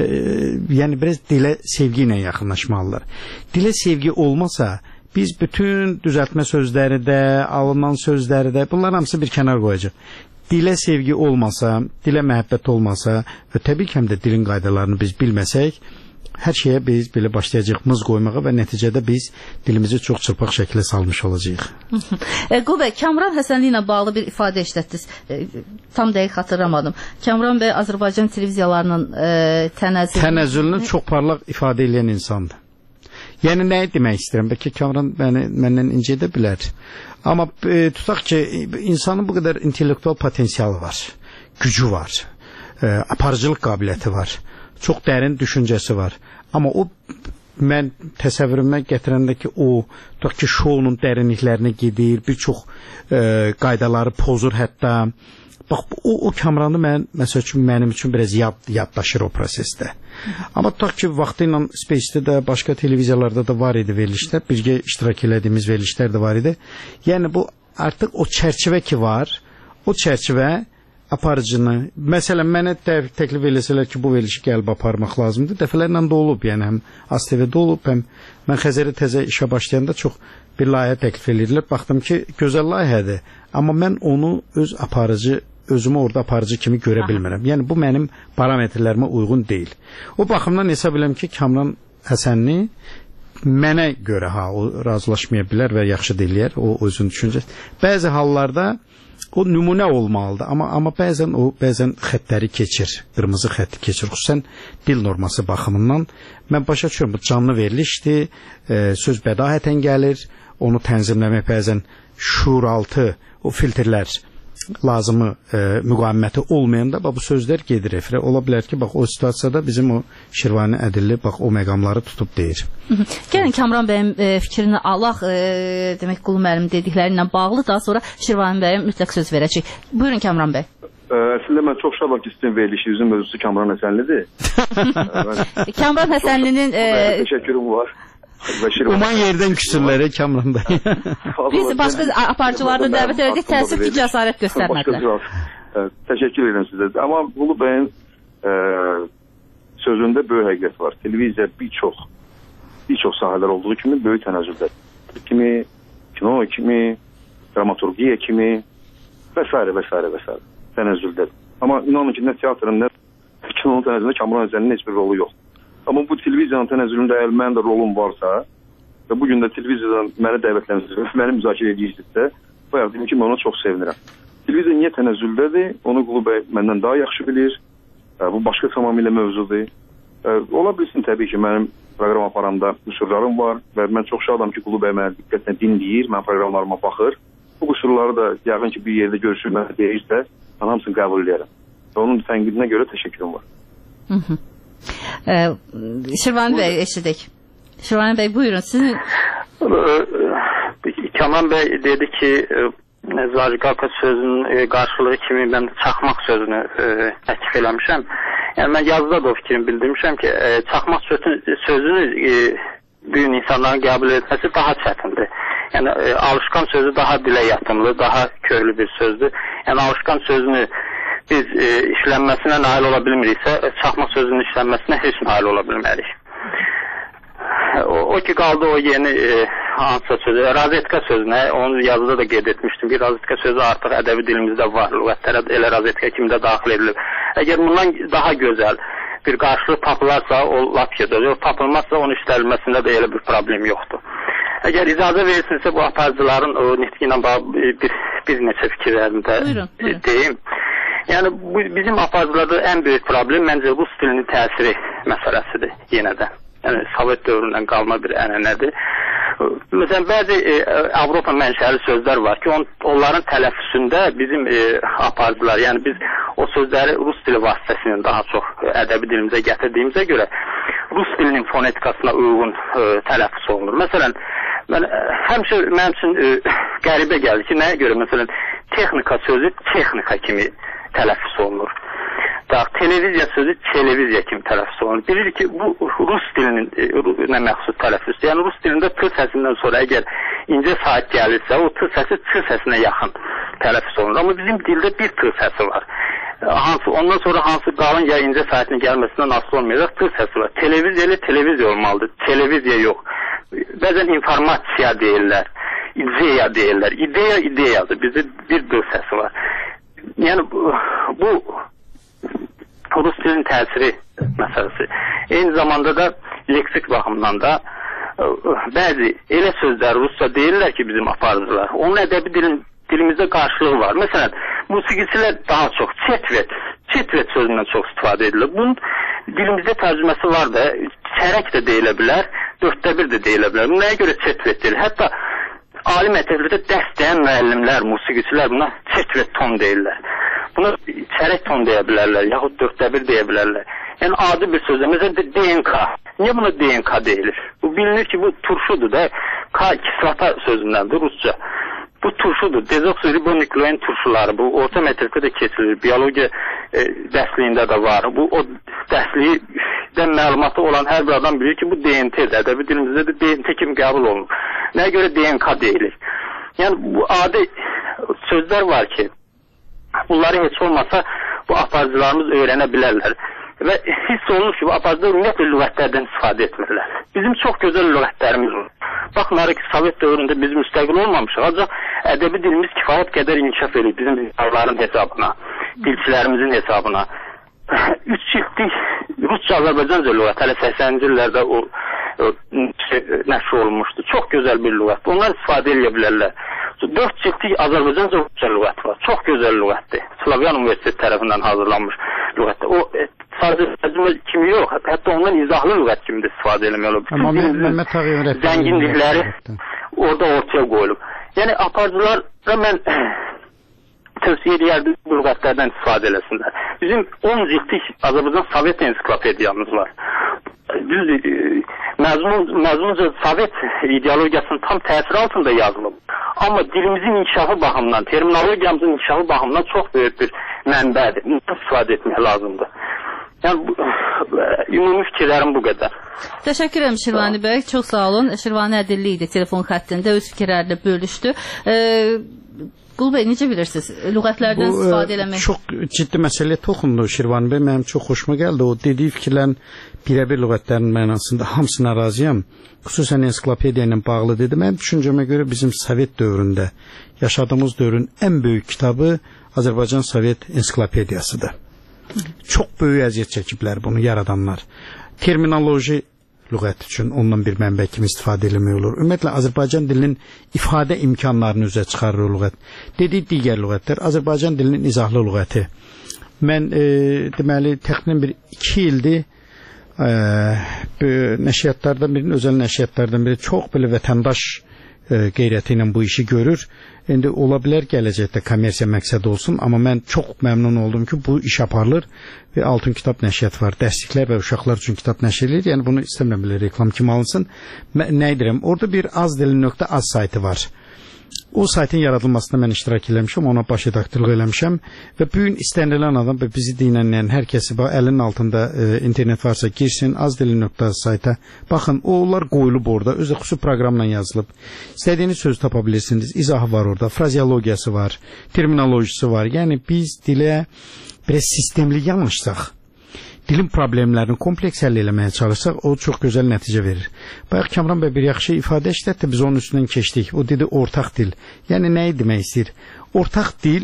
yəni biraz dilə sevgi ilə yaxınlaşmalılar. Dilə sevgi olmasa biz bütün düzəltmə sözləri də, alınan sözləri də, bunlar hamısı bir kənar qoyacaq. Dilə sevgi olmasa, dilə məhəbbət olmasa və təbii ki, həm də dilin qaydalarını biz bilməsək, hər şeyə biz belə başlayacaq mız qoymağa və nəticədə biz dilimizi çox çırpaq şəkildə salmış olacağıq. Qul bəy, Kamran Həsənli ilə bağlı bir ifadə işlətdiniz. Tam dəqiq xatırlamadım. Kamran bəy Azərbaycan televiziyalarının tənəzzülünü çox parlaq ifadə edən insandır. Yəni nəyi demək istəyirəm? Bəlkə Kamran məndən incə edə bilər. Amma tutaq ki, insanın bu qədər intellektual potensialı var, gücü var, aparıcılıq qabiliyyəti var. Çox dərin düşüncəsi var. Amma o, mən təsəvvürümə gətirəndə ki, o, tutaq ki, şounun dərinliklərinə gedir, bir çox qaydaları pozur hətta. Bax, o Kamranı məsəl üçün, mənim üçün biraz yaddaşır o prosesdə. Amma tutaq ki, vaxtı ilə Space-də də, başqa televiziyalarda da var idi verilişlər, birgə iştirak elədiyimiz verilişlər də var idi. Yəni, bu artıq o çərçivə ki var, o çərçivə aparıcını, məsələn, mənə təklif eləsələr ki, bu verilişi gəlib aparmaq lazımdır. Dəfələrlə də olub, yəni həm ASTV-də olub, həm mən Xəzərə təzə işə başlayanda çox bir layihə təklif edirlər. Baxdım ki, gözəl layihədir, amma mən onu özümü orada aparıcı kimi görə bilmirəm. Yəni bu mənim parametrlərimə uyğun deyil. O baxımdan hesab edirəm ki, Kamran Həsənli mənə görə o razılaşmaya bilər və yaxşı deyilər, o özünün düşüncəsi. Bəzi hallarda o nümunə olmalıdır, amma bəzən xəttləri keçir, qırmızı xətti keçir, xüsusən dil norması baxımından. Mən başa düşürəm, bu canlı verilişdir, söz bədahətən gəlir, onu tənzimləmək bəzən şuuraltı, o filtrlər lazımı müqaviməti olmayanda bu sözlər gedir efirə. Ola bilər ki, bax o situasiyada bizim o Şirvani Ədilli bax o məqamları tutub deyir. Gəlin Kamran bəyin fikrini alaq, demək Qulu müəllim dedikləri ilə bağlı, daha sonra Şirvani bəyə mütləq söz verəcək. Buyurun Kamran bəy. Əslində mən çox şadam ki, sizin verilişinizin mövzusu Kamran Həsənlidir. Kamran Həsənlinin təşəkkürüm var. Uman yerdən küsürləri Kamran bəy. Biz başqa aparıcılarda dəvət edirik, təəssüf ki, cəsarət göstərmədilər. Təşəkkür edirəm sizə. Amma Qulu bəyin sözündə böyük həqiqət var. Televiziya bir çox sahələr olduğu kimi böyük tənəzzüldə. Kimi, kino kimi, dramaturgiya kimi və s. tənəzzüldədir. Amma inanın ki, nə teatrın, nə kinonun tənəzzülündə Kamran Həsənlinin heç bir rolu yox. Amma bu televiziyanın tənəzzülündə əgər mənim də rolum varsa və bugün də televiziyadan məni dəvətlənirsiniz, məni müzakirə edirsinizsə, bayaq dedim ki, mən ona çox sevinirəm. Televiziya niyə tənəzzüldədir? Onu Qulu bəy məndən daha yaxşı bilir. Bu başqa tamamilə mövzudur. Ola bilsin təbii ki, mənim proqram aparanda qüsurlarım var və mən çox şadam ki, Qulu bəy mənə diqqətlə dinləyir, mən proqramlarıma baxır. Bu qüsurları da yəqin ki, bir yerdə görüşür, mənə deyirsə, mən hamısını qəbul edərəm. Və onun tənqidinə görə təşəkkürüm var. Şirvani bəy eşidik. Şirvani bəy buyurun sizin. Kamran bəy dedi ki, Zariqaka sözünün qarşılığı kimi mən çaxmaq sözünü təklif eləmişəm. Yəni mən yazıda da o fikrimi bildirmişəm ki, çaxmaq sözünü bugün insanların qəbul etməsi daha çətindir. Yəni alışqan sözü daha dilə yatımlı, daha köklü bir sözdür. Yəni alışqan sözünü biz işlənməsinə nail ola bilmiriksə, çaxmaq sözünün işlənməsinə heç nail ola bilmərik. O ki qaldı o yeni hansısa sözü, razetka sözünə, onu yazıda da qeyd etmişdim ki, razetka sözü artıq ədəbi dilimizdə var, lüğətlərə elə razetka kimi də daxil edilib. Əgər bundan daha gözəl bir qarşılıq tapılarsa, o lap gedər. Tapılmazsa, onun işlənməsində də elə bir problem yoxdur. Əgər icazə verirsinizsə, bu aparıcıların o nitqi ilə bir neçə fikirlərində deyim. Yəni, bizim aparıcılarda ən böyük problem məncə rus dilinin təsiri məsələsidir yenə də. Yəni, Sovet dövründən qalma bir ənənədir. Məsələn, bəzi Avropa mənşəli sözlər var ki, onların tələffüsündə bizim aparıcılar, yəni biz o sözləri rus dili vasitəsilə daha çox ədəbi dilimizə gətirdiyimizə görə rus dilinin fonetikasına uyğun tələffüs olunur. Məsələn, həmişə mənim üçün qəribə gəldi ki, nəyə görə məsələn texnika sözü texnika kimi tələffüs olunur. Televiziya sözü televiziya kimi tələffüs olunur. Bilir ki, bu rus dilinin nə məxsus tələffüsdür. Yəni rus dilində t səsindən sonra əgər incə saat gəlirsə, o t səsi ç səsinə yaxın tələffüs olunur. Amma bizim dildə bir t səsi var. Ondan sonra hansı qalın ya incə saatinin gəlməsindən asılı olmayacaq t səsi var. Televiziya ilə televiziya olmalıdır. Televiziya yox. Bəzən informasiya deyirlər, ideya deyirlər. İdeya ideyadır. Bizdə bir d səsi var. Yəni bu rus dilinin təsiri məsələsi. Eyni zamanda da leksik baxımdan da bəzi elə sözlər rusca deyirlər ki, bizim aparıcılar. Onun ədəbi dilimizdə qarşılığı var. Məsələn, musiqiçilər daha çox çetvet sözündən çox istifadə edilir. Bunun dilimizdə tərcüməsi var da, çərək də deyilə bilər, 1/4 də deyilə bilər. Bu nəyə görə çetvet deyilir? Hətta ali məktəblərdə dərs deyən müəllimlər, musiqiçilər buna çetvet ton deyirlər. Buna çərək ton deyə bilərlər, yaxud 1/4 deyə bilərlər. Yəni adi bir sözlə, məsələn DNK. Niyə buna DNK deyilir? Bu bilinir ki, bu turşudur da, K kislata sözündəndir rusca. Bu turşudur, dezoksiribonuklein turşuları. Bu orta məktəbdə də keçilir, biologiya dərsliyində də var. Bu o dərslikdən məlumatı olan hər bir adam bilir ki, bu DNT-dir. Ədəbi dilimizdə də DNT kimi qəbul olunur. Nəyə görə DNK deyilir? Yəni bu adi sözlər var ki, bunları heç olmasa bu aparıcılarımız öyrənə bilərlər. Və hiss olunur ki, bu aparıcılar ümumiyyətlə lüğətlərdən istifadə etmirlər. Bizim çox gözəl lüğətlərimiz var. Baxmayaraq ki, Sovet dövründə biz müstəqil olmamışıq, ancaq ədəbi dilimiz kifayət qədər inkişaf edir bizim yazarların hesabına, dilçilərimizin hesabına. 3 ciltlik Rusca-Azərbaycanca lüğət hələ 80-ci illərdə o nəşr olunmuşdu. Çox gözəl bir lüğətdir. Onlar istifadə edə bilərlər. 4 ciltlik Azərbaycanca Rusca lüğət var. Çox gözəl lüğətdir. Slavyan Universiteti tərəfindən hazırlanmış lüğətdir. O sadəcə tərcümə kimi yox, hətta ondan izahlı lüğət kimi də istifadə eləmək olur. Bütün zənginlikləri orada ortaya qoyulub. Yəni aparıcılara mən tövsiyə edərdim bu lüğətlərdən istifadə eləsinlər. Bizim 10 ciltlik Azərbaycan Sovet ensiklopediyamız var. Düzdür, məzmunca Sovet ideologiyasının tam təsir altında yazılıb. Amma dilimizin inkişafı baxımından, terminologiyamızın inkişafı baxımından çox böyük bir mənbədir. İstifadə etmək lazımdır. Yəni, ümumi fikirlərim bu qədər. Təşəkkür edirəm Şirvani bəy, çox sağ olun. Şirvani Ədilli idi telefon xəttində, öz fikirlərini bölüşdü. Qul bəy, necə bilirsiniz? Lüğətlərdən istifadə eləmək? Çox ciddi məsələyə toxundu Şirvani bəy, mənim çox xoşuma gəldi. O dediyi fikirlərin birəbir lüğətlərin mənasında hamısına razıyam. Xüsusən ensiklopediya ilə bağlı dedi. Mənim düşüncəmə görə bizim Sovet dövründə yaşadığımız dövrün ən böyük kitabı Azərbaycan Sovet ensiklopediyasıdır. Çox böyük əziyyət çəkiblər bunu yaradanlar. Terminoloji lüğət üçün ondan bir mənbə kimi istifadə eləmək olur. Ümumiyyətlə Azərbaycan dilinin ifadə imkanlarını üzə çıxarır o lüğət. Dediyi digər lüğətlər Azərbaycan dilinin izahlı lüğəti. Mən deməli təxminən bir 2 ildir nəşriyyatlardan birinin, özəl nəşriyyatlardan biri çox belə vətəndaş qeyrəti ilə bu işi görür. İndi ola bilər gələcəkdə kommersiya məqsədi olsun, amma mən çox məmnun oldum ki, bu iş aparılır və Altın Kitab nəşriyyat var. Dərsliklər və uşaqlar üçün kitab nəşr edilir. Yəni bunu istəmirəm belə reklam kimi alınsın. Nə edirəm? Orada bir azdilin.az saytı var. O saytın yaradılmasında mən iştirak eləmişəm, ona baş redaktorluq eləmişəm və bu gün istənilən adam və bizi dinləyən hər kəsi əlinin altında internet varsa girsin, azdilin.az sayta. Baxın, onlar qoyulub orada, özü xüsusi proqramla yazılıb. İstədiyiniz sözü tapa bilirsiniz, izahı var orada, frazeologiyası var, terminolojisi var. Yəni biz dilə biraz sistemli yanaşsaq, dilin problemlərini kompleks həll eləməyə çalışsaq, o çox gözəl nəticə verir. Bayaq Kamran bəy bir yaxşı ifadə işlətdi, biz onun üstündən keçdik. O dedi ortaq dil. Yəni nəyi demək istəyir? Ortaq dil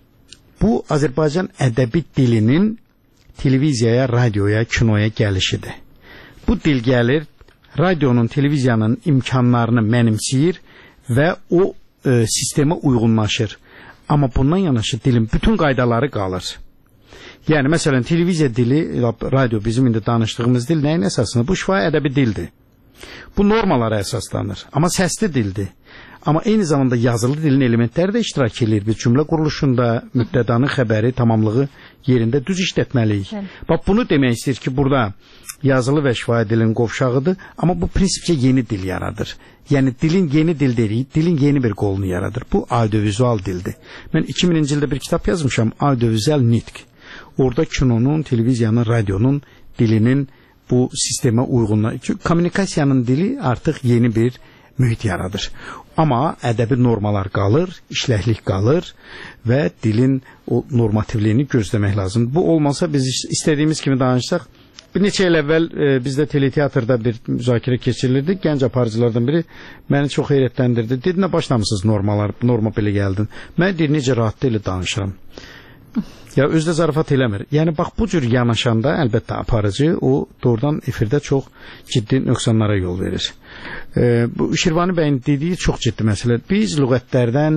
bu Azərbaycan ədəbi dilinin televiziyaya, radioya, kinoya gəlişidir. Bu dil gəlir, radionun, televiziyanın imkanlarını mənimsəyir və o sistemə uyğunlaşır. Amma bundan yanaşı dilin bütün qaydaları qalır. Yəni, məsələn, televiziya dili, radio bizim indi danışdığımız dil nəyin əsasında? Bu şifahi ədəbi dildir. Bu normalara əsaslanır. Amma səsli dildir. Amma eyni zamanda yazılı dilin elementləri də iştirak edir. Bir cümlə quruluşunda mübtədanın xəbəri, tamamlığı yerində düz işlətməliyik. Bax, bunu demək istəyir ki, burada yazılı və şifahi dilin qovşağıdır, amma bu prinsipcə yeni dil yaradır. Yəni, dilin yeni dil deyirik, dilin yeni bir qolunu yaradır. Bu audiovizual dildir. Mən 2000-ci ildə bir kitab yazmışam, audiovizual nitq. Orada kinonun, televiziyanın, radyonun dilinin bu sistemə uyğunluğu. Çünki kommunikasiyanın dili artıq yeni bir mühit yaradır. Amma ədəbi normalar qalır, işləklik qalır və dilin o normativliyini gözləmək lazımdır. Bu olmasa biz istədiyimiz kimi danışsaq, bir neçə il əvvəl bizdə teleteatrda bir müzakirə keçirilirdi. Gənc aparıcılardan biri məni çox heyrətləndirdi. Dedi, nə başlamışsınız norma belə gəldin. Mən deyir, necə rahat deyil danışıram. Ya özdə zarafat eləmir. Yəni bax bu cür yanaşanda əlbəttə aparıcı o doğrudan efirdə çox ciddi nöqsanlara yol verir. Bu Şirvani bəyin dediyi çox ciddi məsələ. Biz lüğətlərdən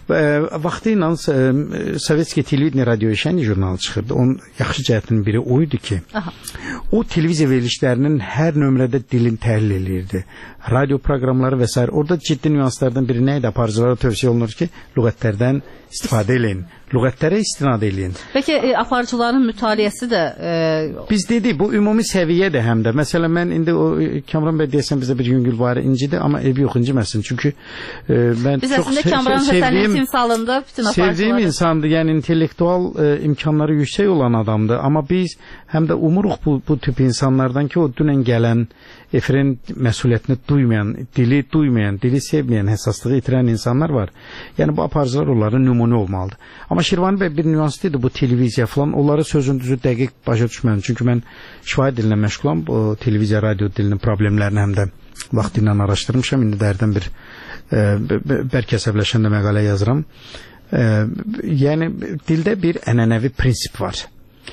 vaxtı ilə Sovetski televideniya radio şəni jurnalı çıxırdı. Onun yaxşı cəhətinin biri o idi ki, o televiziya verilişlərinin hər nömrədə dilin təhlil edirdi. Radio proqramları və s. Orada ciddi nüanslardan biri nə idi? Aparıcılara tövsiyə olunur ki, lüğətlərdən istifadə eləyin. Lüğətlərə istinad eləyin. Peki aparıcıların mütaliəsi də... Biz dedik, bu ümumi səviyyədir həm də. Məsələn, mən indi o Kamran bəy deyəsən bizə bir yüngül var incidir, amma evi yox inciməsin. Çünki mən biz çox sevdiyim timsalında bütün aparıcıları... Sevdiyim insandır, yəni intellektual imkanları yüksək olan adamdır. Amma biz həm də umuruq bu tip insanlardan ki, o dünən gələn efirin məsuliyyətini duymayan, dili sevməyən, həssaslığı itirən insanlar var. Yəni bu aparıcılar onların ümumi olmalıdır. Amma Şirvani bəy bir nüans idi bu televiziya falan, onları sözün düzü dəqiq başa düşmədim. Çünki mən şifahi dilinə məşğulam, bu televiziya, radio dilinin problemlərini həm də vaxtı ilə araşdırmışam. İndi dərdən bir bəlkə əsəbləşəndə məqalə yazıram. Yəni dildə bir ənənəvi prinsip var.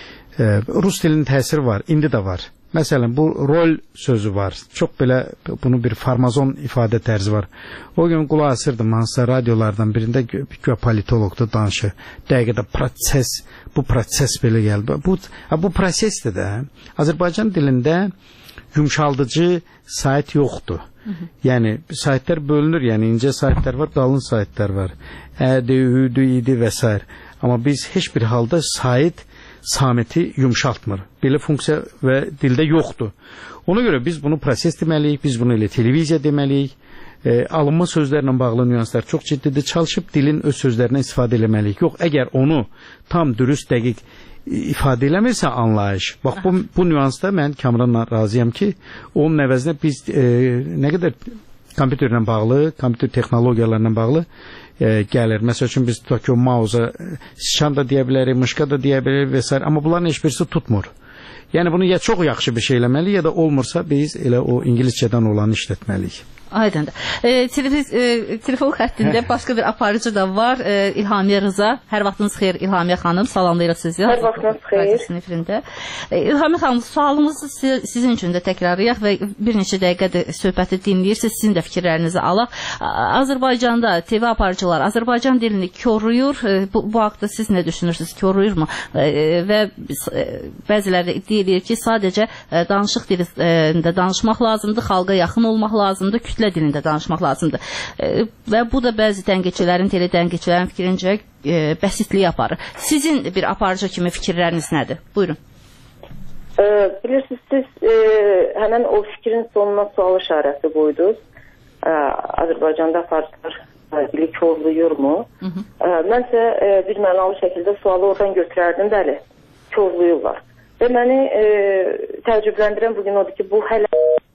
Rus dilinin təsiri var, indi də var. Məsələn, bu rol sözü var. Çox belə bunu bir farmazon ifadə tərzi var. O gün qulaq asırdım hansısa radiolardan birində politologda danışır. Dəqiqədə proses, bu proses belə gəldi. Bu prosesdir də. Azərbaycan dilində yumşaldıcı sayt yoxdur. Yəni saytlar bölünür, yəni incə saytlar var, qalın saytlar var. Ədi, üdü, idi və s. Amma biz heç bir halda sayt samiti yumşaltmır. Belə funksiya və dildə yoxdur. Ona görə biz bunu proses deməliyik, biz bunu elə televiziya deməliyik. Alınma sözlərlə bağlı nüanslar çox ciddidir. Çalışıb dilin öz sözlərindən istifadə eləməliyik. Yox, əgər onu tam dürüst, dəqiq ifadə eləmirsə anlayış. Bax, bu nüansda mən Kamranla razıyam ki, onun əvəzinə biz nə qədər kompüterlə bağlı, kompüter texnologiyalarla bağlı gəlir. Məsəl üçün biz tutaq ki, o mauza sıçan da deyə bilərik, mışqa da deyə bilərik və s. Amma bunların heç birisi tutmur. Yəni bunu ya çox yaxşı bir şey eləməliyik, ya da olmursa biz elə o İngiliscədən olanı işlətməliyik. Aydındır. Telefon xəttində başqa bir aparıcı da var. İlhamiyə Rıza. Hər vaxtınız xeyir İlhamiyə xanım. Salamlayırıq sizi. Hər vaxtınız xeyir. İlhamiyə xanım, sualımızı sizin üçün də təkrarlayaq və bir neçə dəqiqədir söhbəti dinləyirsiniz. Sizin də fikirlərinizi alaq. Azərbaycanda TV aparıcılar Azərbaycan dilini koruyur. Bu haqda siz nə düşünürsünüz? Koruyurmu? Və bəziləri də iddia edir ki, sadəcə danışıq dilində danışmaq lazımdır, xalqa yaxın olmaq lazımdır, kütlə dilində danışmaq lazımdır. Və bu da bəzi tənqidçilərin, teletənqidçilərin fikrincə bəsitliyi aparır. Sizin bir aparıcı kimi fikirləriniz nədir? Buyurun. Bilirsiniz, siz həmən o fikrin sonuna sual işarəsi qoydunuz. Azərbaycanda aparıcılar dili korluyurmu? Mənsə bir mənalı şəkildə sualı oradan götürərdim, bəli, korluyurlar. Və məni təəccübləndirən bugün odur ki, bu hələ...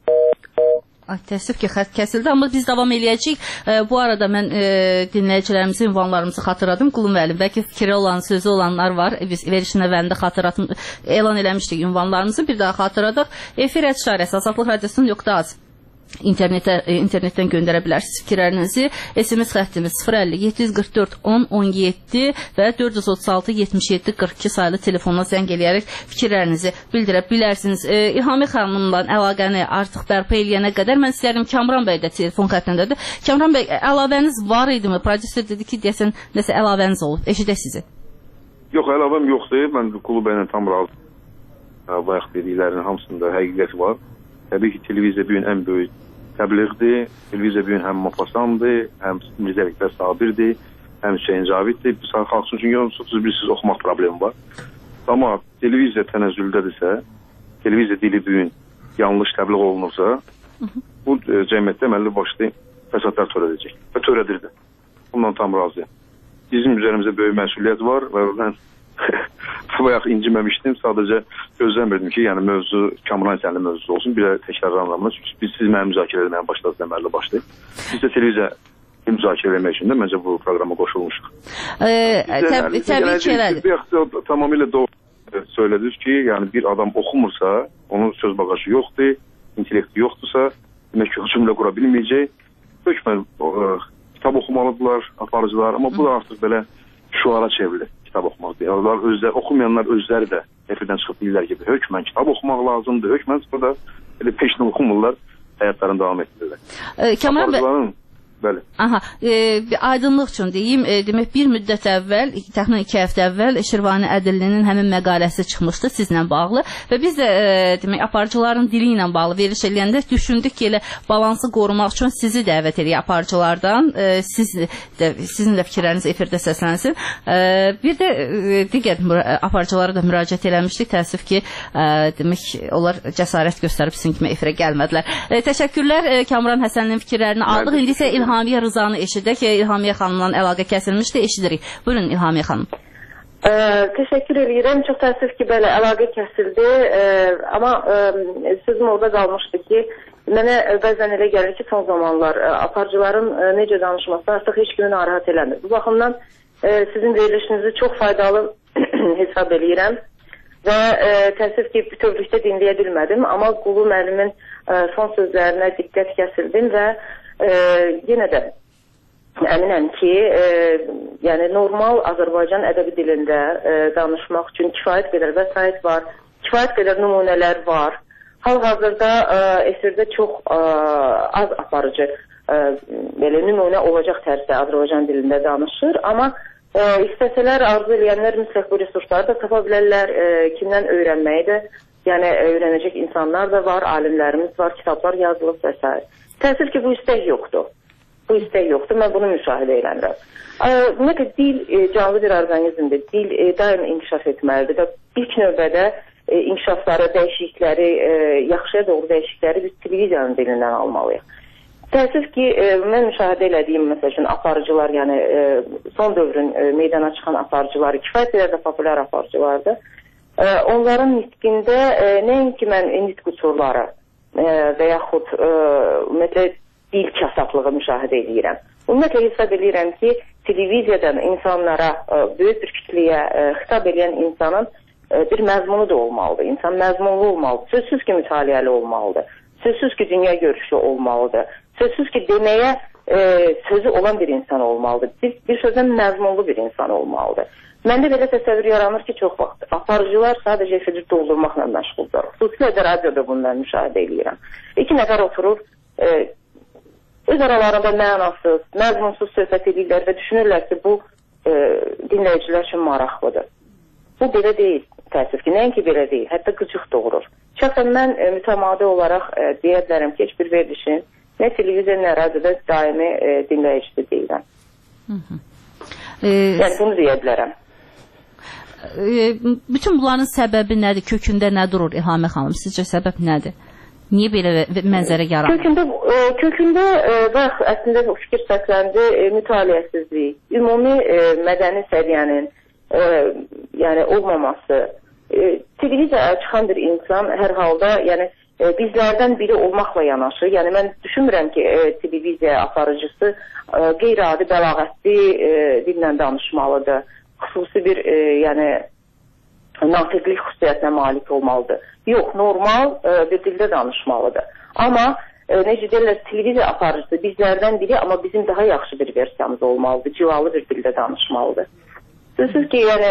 Təəssüf ki, xətt kəsildi, amma biz davam eləyəcəyik. Bu arada mən dinləyicilərimizin ünvanlarımızı xatırladım. Qulu müəllim, bəlkə fikri olan, sözü olanlar var. Biz verişin əvvəlində elan eləmişdik ünvanlarımızı. Bir daha xatırladıq. Efir @, Azadlıq Radiosu.az internetdən göndərə bilərsiniz fikirlərinizi. SMS xəttimiz 050 744 10 17 və 436 77 42 sayılı telefonuna zəng eləyərək fikirlərinizi bildirə bilərsiniz. İlhamiyə xanımla əlaqəni artıq bərpa eləyənə qədər mən istəyirəm, Kamran bəy də telefon xəttindədir. Kamran bəy, əlavəniz var idimi? Prodüser dedi ki, deyəsən nəsə əlavəniz olub. Eşidək sizi. Yox, əlavəm yoxdur. Mən Qulu bəylə tam razı. Bayaq dediklərinin hamısında həqiqət var. Təbii ki, televiziya bu gün ən böyük təbliğdir. Televiziya bu gün həm Mopasandır, həm Mirzə Ələkbər Sabirdir, həm Hüseyin Caviddir. Bu saat xalq üçün çünki bilirsiniz, oxumaq problemi var. Amma televiziya tənəzzüldədirsə, televiziya dili bu gün yanlış təbliğ olunursa, bu cəmiyyətdə əməlli başlı fəsadlar törədəcək və törədirdi. Bundan tam razıyam. Bizim üzərimizdə böyük məsuliyyət var və mən bayaq inciməmişdim. Sadəcə gözləmirdim ki, yəni mövzu Kamran sənli mövzusu olsun. Bir də təkrarlanmaz. Çünki siz mənim müzakirə eləməyə başladınız əməlli başlı. Biz də televiziya müzakirə eləmək üçün də məncə bu proqrama qoşulmuşuq. Təbii ki, elədir. Tamamilə doğru söylədiniz ki, yəni bir adam oxumursa, onun söz bagajı yoxdur, intellekti yoxdursa, demək ki, cümlə qura bilməyəcək. Hökmən kitab oxumalıdırlar, aparıcılar, amma bu da artıq belə şuara çevrilir. Kitab oxumaq deyil. Oxumayanlar özləri də efirdən çıxıb deyirlər ki, hökmən kitab oxumaq lazımdır. Hökmən sonra da elə peşlə oxumurlar, həyatlarını davam etdirirlər. Aparıcıların Bəli. Aha, aydınlıq üçün deyim, demək bir müddət əvvəl, təxminən 2 həftə əvvəl Şirvani Ədillinin həmin məqaləsi çıxmışdı sizlə bağlı və biz də demək aparıcıların dili ilə bağlı veriş eləyəndə düşündük ki, elə balansı qorumaq üçün sizi dəvət edək aparıcılardan, sizin də fikirləriniz efirdə səslənsin. Bir də digər aparıcılara da müraciət eləmişdik, təəssüf ki, demək onlar cəsarət göstərib sizin kimi efirə gəlmədilər. Təşəkkürlər, Kamran Həsənlinin fikirlərini aldıq. İndi isə İlhamiyə Rızanı eşidək. İlhamiyə xanımla əlaqə kəsilmişdi, eşidirik. Buyurun İlhamiyə xanım. Təşəkkür edirəm. Çox təəssüf ki, belə əlaqə kəsildi. Amma sözüm orada qalmışdı ki, mənə bəzən elə gəlir ki, son zamanlar aparıcıların necə danışması artıq heç kimi narahat eləmir. Bu baxımdan sizin verilişinizi çox faydalı hesab edirəm və təəssüf ki, bütövlükdə dinləyə bilmədim, amma Qulu müəllimin son sözlərinə diqqət kəsildim və yenə də əminəm ki, yəni normal Azərbaycan ədəbi dilində danışmaq üçün kifayət qədər vəsait var, kifayət qədər nümunələr var. Hal-hazırda efirdə çox az aparıcı belə nümunə olacaq tərzdə Azərbaycan dilində danışır, amma istəsələr, arzu eləyənlər mütləq bu resursları da tapa bilərlər, kimdən öyrənməyi də, yəni öyrənəcək insanlar da var, alimlərimiz var, kitablar yazılıb və s. Təəssüf ki, bu istək yoxdur. Bu istək yoxdur, mən bunu müşahidə edirəm. Ümumiyyətlə, dil canlı bir orqanizmdir, dil daim inkişaf etməlidir və ilk növbədə inkişafları, dəyişiklikləri, yaxşıya doğru dəyişiklikləri biz televiziyanın dilindən almalıyıq. Təəssüf ki, mən müşahidə elədiyim, məsəl üçün, aparıcılar, yəni son dövrün meydana çıxan aparıcıları, kifayət qədər də populyar aparıcılardır. Onların nitqində nəinki mən nitq uçurları və yaxud ümumiyyətlə dil kasablığı müşahidə edirəm. Ümumiyyətlə hesab edirəm ki, televiziyadan insanlara, böyük bir kütləyə xitab edən insanın bir məzmunu da olmalıdır. İnsan məzmunlu olmalıdır. Sözsüz ki, mütaliəli olmalıdır. Sözsüz ki, dünya görüşü olmalıdır. Sözsüz ki, deməyə sözü olan bir insan olmalıdır. Bir sözdən məzmunlu bir insan olmalıdır. Məndə belə təsəvvür yaranır ki, çox vaxt aparıcılar sadəcə efiri doldurmaqla məşğuldur. Xüsusilə də radioda bunları müşahidə edirəm. İki nəfər oturur, öz aralarında mənasız, məzmunsuz söhbət edirlər və düşünürlər ki, bu dinləyicilər üçün maraqlıdır. Bu belə deyil, təəssüf ki, nəinki belə deyil, hətta qıcıq doğurur. Şəxsən mən mütəmadi olaraq deyə bilərəm ki, heç bir verilişin nə televiziya, nə radioda daimi dinləyicisi deyiləm. Yəni bunu deyə bilərəm. Bütün bunların səbəbi nədir? Kökündə nə durur İlhamə xanım? Sizcə səbəb nədir? Niyə belə mənzərə yaranır? Kökündə bax, əslində o fikir səsləndi, mütaliəsizlik, ümumi mədəni səviyyənin yəni olmaması. Televiziyaya çıxan bir insan hər halda yəni bizlərdən biri olmaqla yanaşı, yəni mən düşünmürəm ki, televiziya aparıcısı qeyri-adi bəlağətli dillə danışmalıdır. Xüsusi bir yəni natiqlik xüsusiyyətinə malik olmalıdır. Yox, normal bir dildə danışmalıdır. Amma necə deyirlər, televiziya aparıcısı bizlərdən biri, amma bizim daha yaxşı bir versiyamız olmalıdır, civalı bir dildə danışmalıdır. Sözsüz ki, yəni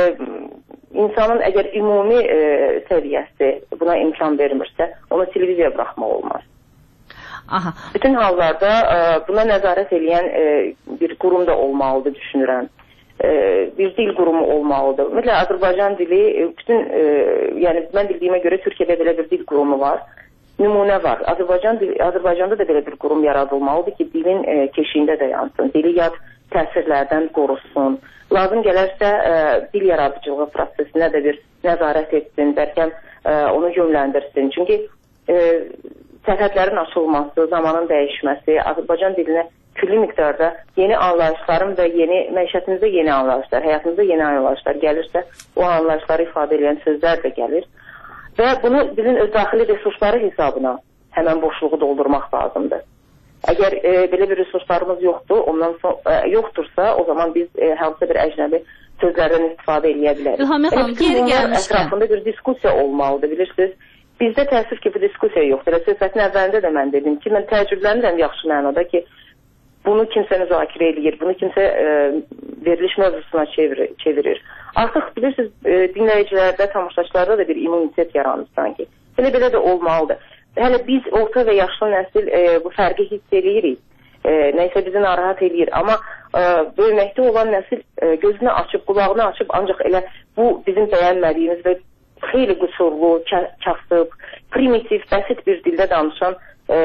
insanın əgər ümumi səviyyəsi buna imkan vermirsə, onu televiziyaya buraxmaq olmaz. Aha. Bütün hallarda buna nəzarət edən bir qurum da olmalıdır, düşünürəm. Bir dil qurumu olmalıdır. Ümumiyyətlə, Azərbaycan dili, yəni mən bildiyimə görə Türkiyədə belə bir dil qurumu var. Nümunə var. Azərbaycanda da belə bir qurum yaradılmalıdır ki, dilin keşiyində də yansın. Dili yad təsirlərdən qorusun. Lazım gələrsə dil yaradıcılığı prosesinə də bir nəzarət etsin, bəlkə onu yönləndirsin. Çünki sərhədlərin açılması, zamanın dəyişməsi, Azərbaycan dilinə külli miqdarda yeni anlayışların və məişətimizdə yeni anlayışlar, həyatımızda yeni anlayışlar gəlirsə, o anlayışları ifadə edən sözlər də gəlir. Və bunu bizim öz daxili resursları hesabına həmən boşluğu doldurmaq lazımdır. Əgər belə bir resurslarımız yoxdursa, o zaman biz hansısa bir əcnəbi sözlərdən istifadə edə bilərik. İlhamə xanım, geri gəlmişkən. Ətrafında bir diskusiya olmalıdır, bilirsiniz. Bizdə təəssüf ki, bu diskusiya yoxdur. Söhbətin əvvəlində də mən dedim ki, mən təəccüblənirəm yaxşı mənada ki, bunu kimsə müzakirə edir, bunu kimsə veriliş mövzusuna çevirir. Artıq bilirsiniz, dinləyicilərdə, tamaşaçılarda da bir immunitet yaranır sanki. Belə də olmalıdır. Hələ biz orta və yaşlı nəsil bu fərqi hiss edirik. Nəysə bizi narahat edir. Amma böyüməkdə olan nəsil gözünü açıb, qulağını açıb, ancaq elə bu bizim bəyənmədiyimiz və xeyli qüsurlu, kasıb, primitiv, bəsit bir dildə danışan,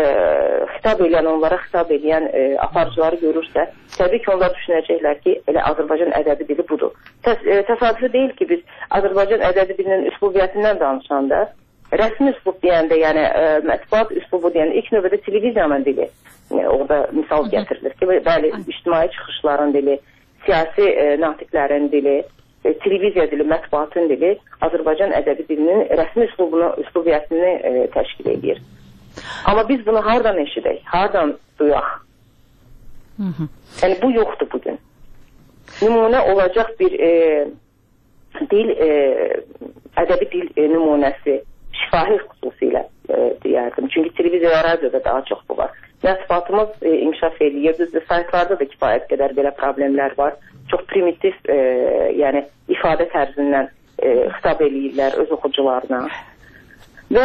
onlara xitab edən aparıcıları görürsə, təbii ki, onlar düşünəcəklər ki, elə Azərbaycan ədəbi dili budur. Təsadüfi deyil ki, biz Azərbaycan ədəbi dilinin üslubiyyətindən danışanda, rəsmi üslub deyəndə, yəni mətbuat üslubu deyəndə, ilk növbədə televiziyanın dili orada misal gətirilir ki, bəli, ictimai çıxışların dili, siyasi natiqlərin dili, televiziya dili, mətbuatın dili Azərbaycan ədəbi dilinin rəsmi üslubiyyətini təşkil edir. Amma biz bunu hardan eşidək, hardan duyaq? Yəni bu yoxdur bugün. nümunə olacaq bir dil, ədəbi dil nümunəsi, şifahi xüsusilə deyərdim. Çünki televiziya və radioda daha çox bu var. Mətbuatımız inkişaf edir. Düzdür, saytlarda da kifayət qədər belə problemlər var. Çox primitiv, yəni ifadə tərzindən xitab eləyirlər öz oxucularına. Və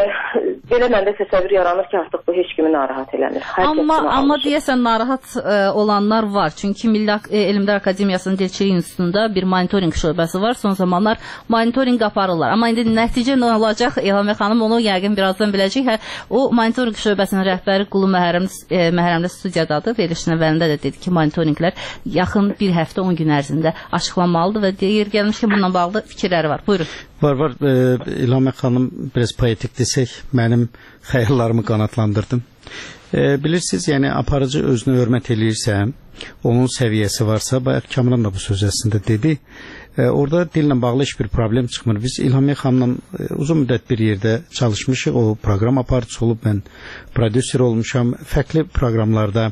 belə məndə təsəvvür yaranır ki, artıq bu heç kimi narahat eləmir. Amma deyəsən narahat olanlar var. Çünki Milli Elmlər Akademiyasının Dilçilik İnstitutunda bir monitoring şöbəsi var. Son zamanlar monitoring aparırlar. Amma indi nəticə nə olacaq? İlhamiyə xanım onu yəqin birazdan biləcək. O monitoring şöbəsinin rəhbəri Qulu Məhrəmli studiyadadır. Verilişin əvvəlində də dedi ki, monitoringlər yaxın bir həftə 10 gün ərzində açıqlanmalıdır və deyir gəlmiş ki, bununla bağlı fikirləri var. Buyurun. Var. İlhamiyə xanım biraz poetik desək, mənim xəyallarımı qanatlandırdım. Bilirsiniz, yəni aparıcı özünü hörmət eləyirsə, onun səviyyəsi varsa, bayaq Kamran da bu söz əslində dedi, orada dillə bağlı heç bir problem çıxmır. Biz İlhamiyə xanımla uzun müddət bir yerdə çalışmışıq, o proqram aparıcısı olub, mən prodüser olmuşam, fərqli proqramlarda,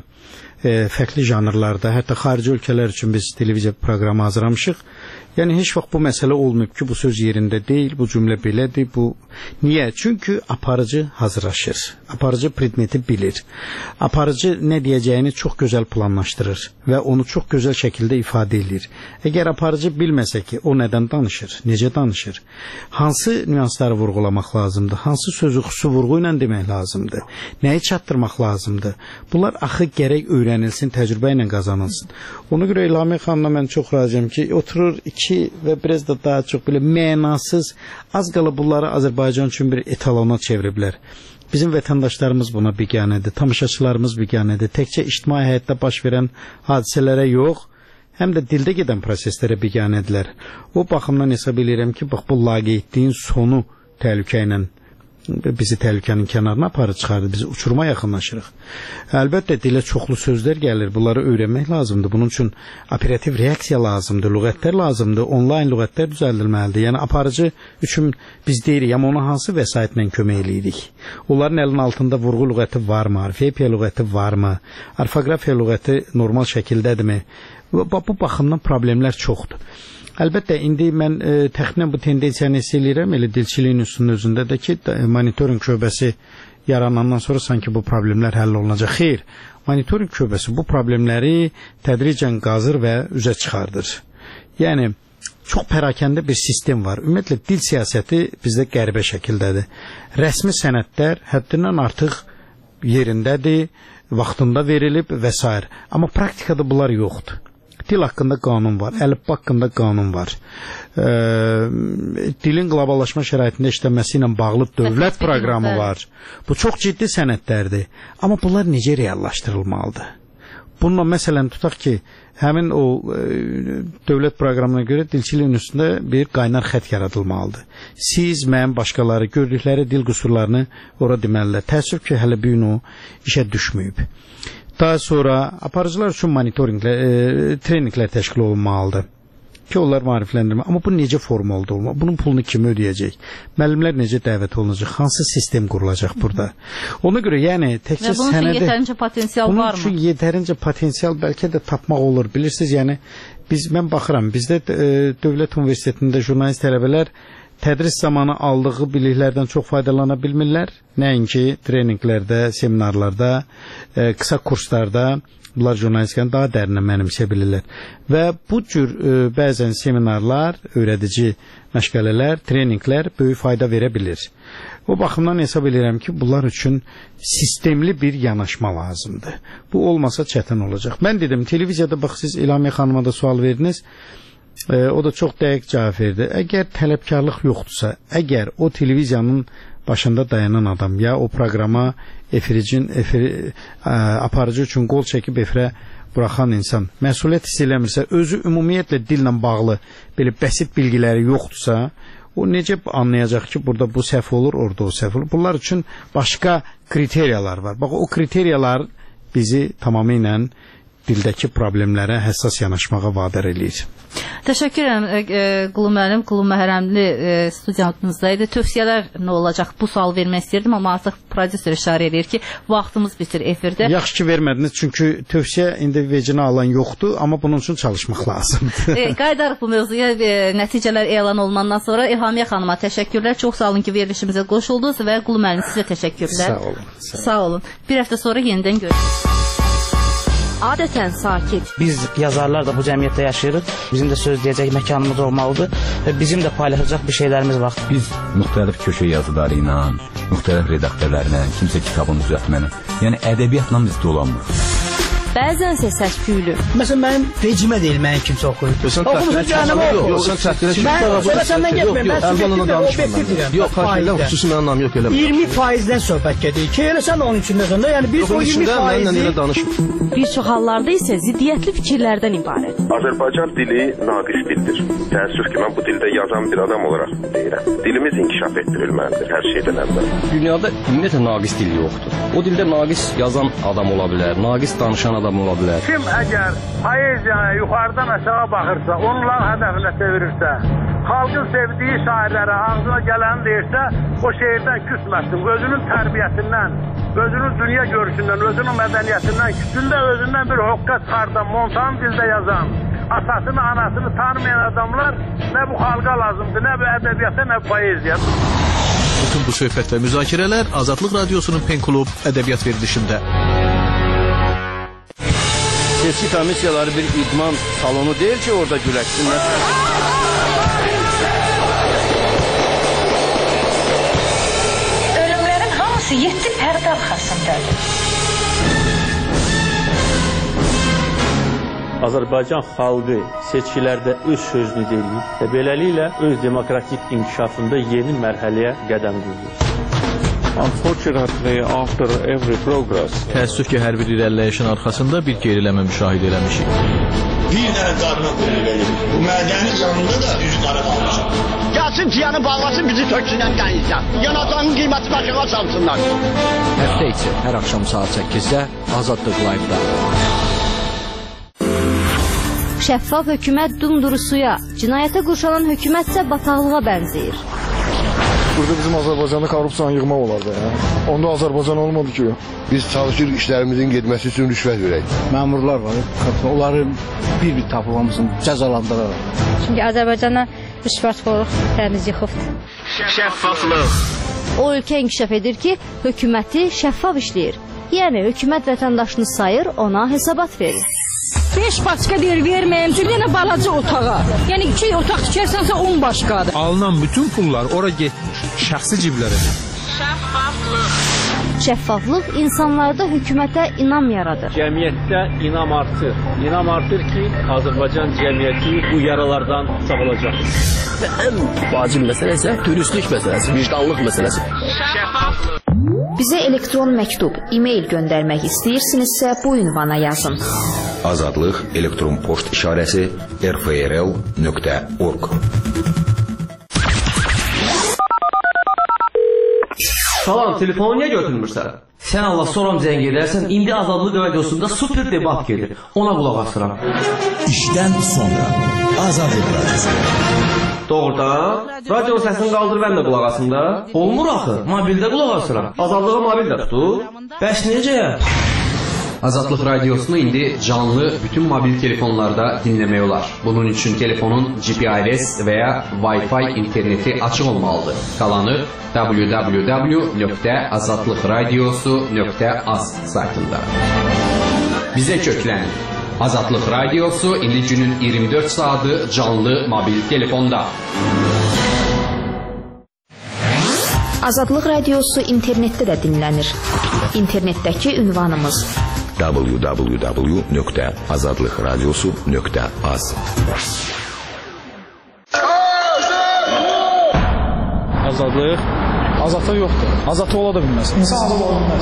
fərqli janrlarda, hətta xarici ölkələr üçün biz televiziya proqramı hazırlamışıq. Yəni heç vaxt bu məsələ olmayıb ki, bu söz yerində deyil, bu cümlə belədir, bu niyə? Çünki aparıcı hazırlaşır. Aparıcı predmeti bilir. Aparıcı nə deyəcəyini çox gözəl planlaşdırır və onu çox gözəl şəkildə ifadə edir. Əgər aparıcı bilməsə ki, o nədən danışır, necə danışır, hansı nüansları vurğulamaq lazımdır, hansı sözü xüsusi vurğu ilə demək lazımdır, nəyi çatdırmaq lazımdır, bunlar axı gərək öyrənilsin, təcrübə ilə qazanılsın. Ona görə İlhamiyə xanımla mən çox razıyam ki, oturur və biraz da daha çox belə mənasız, az qala bunları Azərbaycan üçün bir etalona çeviriblər. Bizim vətəndaşlarımız buna biganədir, tamaşaçılarımız biganədir. Təkcə ictimai həyatda baş verən hadisələrə yox, həm də dildə gedən proseslərə biganədirlər. O baxımdan hesab edirəm ki, bax bu laqeydliyin sonu təhlükə ilə bizi təhlükənin kənarına aparır çıxardır, bizi uçuruma yaxınlaşırıq. Əlbəttə dilə çoxlu sözlər gəlir, bunları öyrənmək lazımdır. Bunun üçün operativ reaksiya lazımdır, lüğətlər lazımdır, onlayn lüğətlər düzəldilməlidir. Yəni aparıcı üçün biz deyirik, amma ona hansı vəsaitlə kömək eləyirik? Onların əlinin altında vurğu lüğəti varmı, orfoepiya lüğəti varmı, orfoqrafiya lüğəti normal şəkildədirmi? Bu baxımdan problemlər çoxdur. Əlbəttə, indi mən təxminən bu tendensiyanı hiss eləyirəm, elə dilçiliyin üstünün özündə də ki, monitoring şöbəsi yaranandan sonra sanki bu problemlər həll olunacaq. Xeyr, monitoring şöbəsi bu problemləri tədricən qazır və üzə çıxardır. Yəni, çox pərakəndə bir sistem var. Ümumiyyətlə, dil siyasəti bizdə qəribə şəkildədir. Rəsmi sənədlər həddindən artıq yerindədir, vaxtında verilib və s. Amma praktikada bunlar yoxdur. Dil haqqında qanun var, əlifba haqqında qanun var. Dilin qloballaşma şəraitində işlənməsi ilə bağlı dövlət proqramı var. Bu çox ciddi sənədlərdir. Amma bunlar necə reallaşdırılmalıdır? Bununla məsələn tutaq ki, həmin o dövlət proqramına görə dilçiliyin üstündə bir qaynar xət yaradılmalıdır. Siz, mən, başqaları gördükləri dil qüsurlarını ora deməlilər. Təəssüf ki, hələ bu gün o işə düşməyib. Daha sonra aparıcılar üçün monitoringlər, treninqlər təşkil olunmalıdır ki, onlar maarifləndirmə. Amma bu necə formalıdır olmalı? Bunun pulunu kim ödəyəcək? Müəllimlər necə dəvət olunacaq? Hansı sistem qurulacaq burada? Ona görə, yəni, təkcə sənədi... Və bunun üçün yetərincə potensial var mı? Bunun üçün yetərincə potensial bəlkə də tapmaq olur. Bilirsiniz, yəni, mən baxıram, bizdə Dövlət Universitetində jurnalist tələbələr tədris zamanı aldığı biliklərdən çox faydalana bilmirlər. Nəinki treninqlərdə, seminarlarda, qısa kurslarda bunlar jurnalistlərin daha dərinə mənimsə bilirlər. Və bu cür bəzən seminarlar, öyrədici məşğələlər, treninqlər böyük fayda verə bilir. O baxımdan hesab edirəm ki, bunlar üçün sistemli bir yanaşma lazımdır. Bu olmasa çətin olacaq. Mən dedim, televiziyada bax, siz İlhamiyə xanıma da sual verdiniz. O da çox dəqiq cavab verdi. Əgər tələbkarlıq yoxdursa, əgər o televiziyanın başında dayanan adam ya o proqrama aparıcı üçün qol çəkib efirə buraxan insan məsuliyyət hiss eləmirsə, özü ümumiyyətlə dillə bağlı belə bəsit bilgiləri yoxdursa, o necə anlayacaq ki, burada bu səhv olur, orada o səhv olur? Bunlar üçün başqa kriteriyalar var. Bax, o kriteriyalar bizi tamamilə dildəki problemlərə həssas yanaşmağa vadar eləyir. Təşəkkür edirəm Qulu müəllim, Qulu Məhrəmli studiyamızdaydı. Tövsiyələr nə olacaq? Bu sual vermək istəyirdim, amma artıq prodüser işarə edir ki, vaxtımız bitir efirdə. Yaxşı ki vermədiniz, çünki tövsiyə indi vecinə alan yoxdur, amma bunun üçün çalışmaq lazımdır. Qayıdarıq bu mövzuya nəticələr elan olmandan sonra. İlhamiyə xanıma təşəkkürlər. Çox sağ olun ki, verilişimizə qoşuldunuz və Qulu müəllim sizə təşəkkürlər. Sağ olun. Sağ olun. Bir həftə sonra yenidən görüşürüz. Adətən sakit. Biz yazarlar da bu cəmiyyətdə yaşayırıq. Bizim də söz deyəcək məkanımız olmalıdır və bizim də paylaşacaq bir şeylərimiz var. Biz müxtəlif köşə yazıları ilə, müxtəlif redaktörlərlə, kimsə kitabını düzəltməklə, yəni ədəbiyyatla biz dolanmırıq. Bəzən isə səs-küylü. Məsələn, mənim vecimə deyil, mənim kimsə oxuyur. Oxumusun cəhənnəmə oxuyur. Yox, sən çətinə mən səndən getməyim, mən obyektiv deyirəm. Yox, xahiş xüsusi mənim anlam yox eləmə. 20%-dən söhbət gedir ki, elə sən onun içindəsən də, yəni biz o 20%-i... Bir çox hallarda isə ziddiyyətli fikirlərdən ibarət. Azərbaycan dili naqis dildir. Təəssüf ki, mən bu dildə yazan bir adam olaraq deyirəm. Dilimiz inkişaf etdirilməlidir hər şeydən əvvəl. Dünyada ümumiyyətlə naqis dil yoxdur. O dildə naqis yazan adam ola bilər, naqis danışan adam ola bilər. Kim əgər poeziyaya yuxarıdan aşağı baxırsa, onların hədəfinə çevirirsə, xalqın sevdiyi şairlərə ağzına gələni deyirsə, o şeirdən küsməsin. Özünün tərbiyəsindən, özünün dünya görüşündən, özünün mədəniyyətindən, küçündə özündən bir hoqqa çıxardan, montan dildə yazan, atasını, anasını tanımayan adamlar nə bu xalqa lazımdır, nə bu ədəbiyyata, nə bu poeziya. Bütün bu söhbət və müzakirələr Azadlıq Radiosunun Pen Klub ədəbiyyat verilişində. Seçki komissiyaları bir idman salonu deyil ki, orada güləşsinlər. Ölümlərin hamısı 7 pərdə arxasındadır. Azərbaycan xalqı seçkilərdə öz sözünü deyir və beləliklə öz demokratik inkişafında yeni mərhələyə qədəm qoyur. Unfortunately, after every progress, təəssüf ki, hər bir irəliləyişin arxasında bir geriləmə müşahidə eləmişik. Bir dənə qarına verir. Bu mədəni yanında da düz qara qalmışam. Gəlsin ciyanı bağlasın, bizi töksünən qənizdən. Yanacağın qiyməti başına çalsınlar. Həftə içi hər axşam saat 8-də Azadlıq Live-da. Şəffaf hökumət dumdurusuya, cinayətə qurşanan hökumətsə bataqlığa bənzəyir. Burada bizim Azərbaycanda korrupsiyanı yığmaq olardı. Onda Azərbaycan olmadı ki. Biz çalışırıq işlərimizin getməsi üçün rüşvət verək. Məmurlar var, onların bir tapılmasını cəzalandıraraq. Çünki Azərbaycana rüşvətxorluq təmiz yıxıbdır. Şəffaflıq. O ölkə inkişaf edir ki, hökuməti şəffaf işləyir. Yəni hökumət vətəndaşını sayır, ona hesabat verir. 5 başqa deyir verməyim, çünki yenə balaca otağa. Yəni 2 otaq tikərsənsə 10 başqadır. Alınan bütün pullar ora getmiş, şəxsi ciblərə. Şəffaflıq. Şəffaflıq insanlarda hökumətə inam yaradır. Cəmiyyətdə inam artır. İnam artır ki, Azərbaycan cəmiyyəti bu yaralardan sağolacaq. Və ən vacib məsələ isə dürüstlük məsələsi, vicdanlıq məsələsi. Şəffaflıq. Bizə elektron məktub, e-mail göndərmək istəyirsinizsə bu ünvana yazın. Azadlıq elektron poçt işarəsi rfrl.org. Salam, telefonu niyə götürmürsən? Sən Allah soram zəng edərsən, indi Azadlıq Radiosunda super debat gedir. Ona qulaq asıram. İşdən sonra Azadlıq Radiosu. Doğrudan? Radio səsini qaldır, mən də qulaq asım da. Olmur axı, mobildə qulaq asıram. Azadlığı mobildə tutur. Bəs necə? Azadlıq Radiosunu indi canlı bütün mobil telefonlarda dinləmək olar. Bunun üçün telefonun GPRS və ya Wi-Fi interneti açıq olmalıdır. Qalanı www.azadlıqradiosu.az saytında. Bizə köklənin. Azadlıq Radiosu indi günün 24 saatı canlı mobil telefonda. Azadlıq Radiosu internetdə də dinlənir. İnternetdəki ünvanımız www.azadlıqradiosu.az. Azadlıq? Azadlıq yoxdur. Azadlıq ola da bilməz. İnsan ola bilməz.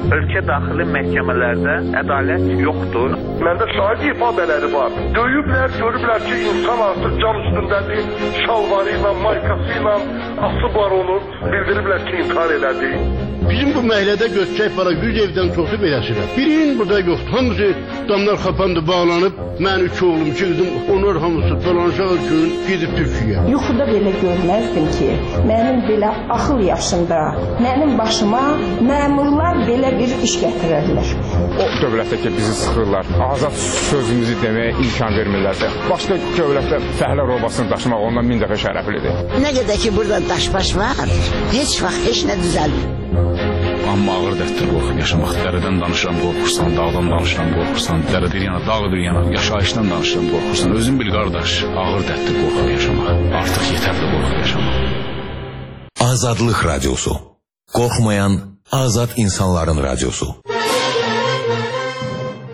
ölkə daxili məhkəmələrdə ədalət yoxdur. Məndə şahid ifadeləri var. Döyüblər, görüblər ki, insan artıq can üstündədir. Şalvarı ilə, maykası ilə asıb var onu. Bildiriblər ki, intihar elədi. Bizim bu məhəllədə göçək para 100 evdən çoxu beləsidir. Birinin burada yoxdur. Hamısı damlar xapandı, bağlanıb. Mən 3 oğlum, 2 qızım, onlar hamısı dolanışaq üçün gedib Türkiyəyə. Yuxuda belə görməzdim ki, mənim belə axıl yaşında, mənim başıma məmurlar belə bir iş gətirərlər. O dövlətdə ki, bizi sıxırlar, azad sözümüzü deməyə imkan vermirlərsə, başqa dövlətdə fəhlə robasını daşımaq ondan 1000 dəfə şərəflidir. Nə qədər ki, burada daş-baş var, heç vaxt heç nə düzəlmir. Amma ağır dərddir qorxub yaşamaq. Dərədən danışıram, qorxursan, dağdan danışıram, qorxursan, dərə bir yana, dağ bir yana, yaşayışdan danışıram, qorxursan. Özün bil qardaş, ağır dərddir qorxub yaşamaq. Artıq yetərli qorxub yaşamaq. Azadlıq Radyosu. Qorxmayan azad insanların radyosu.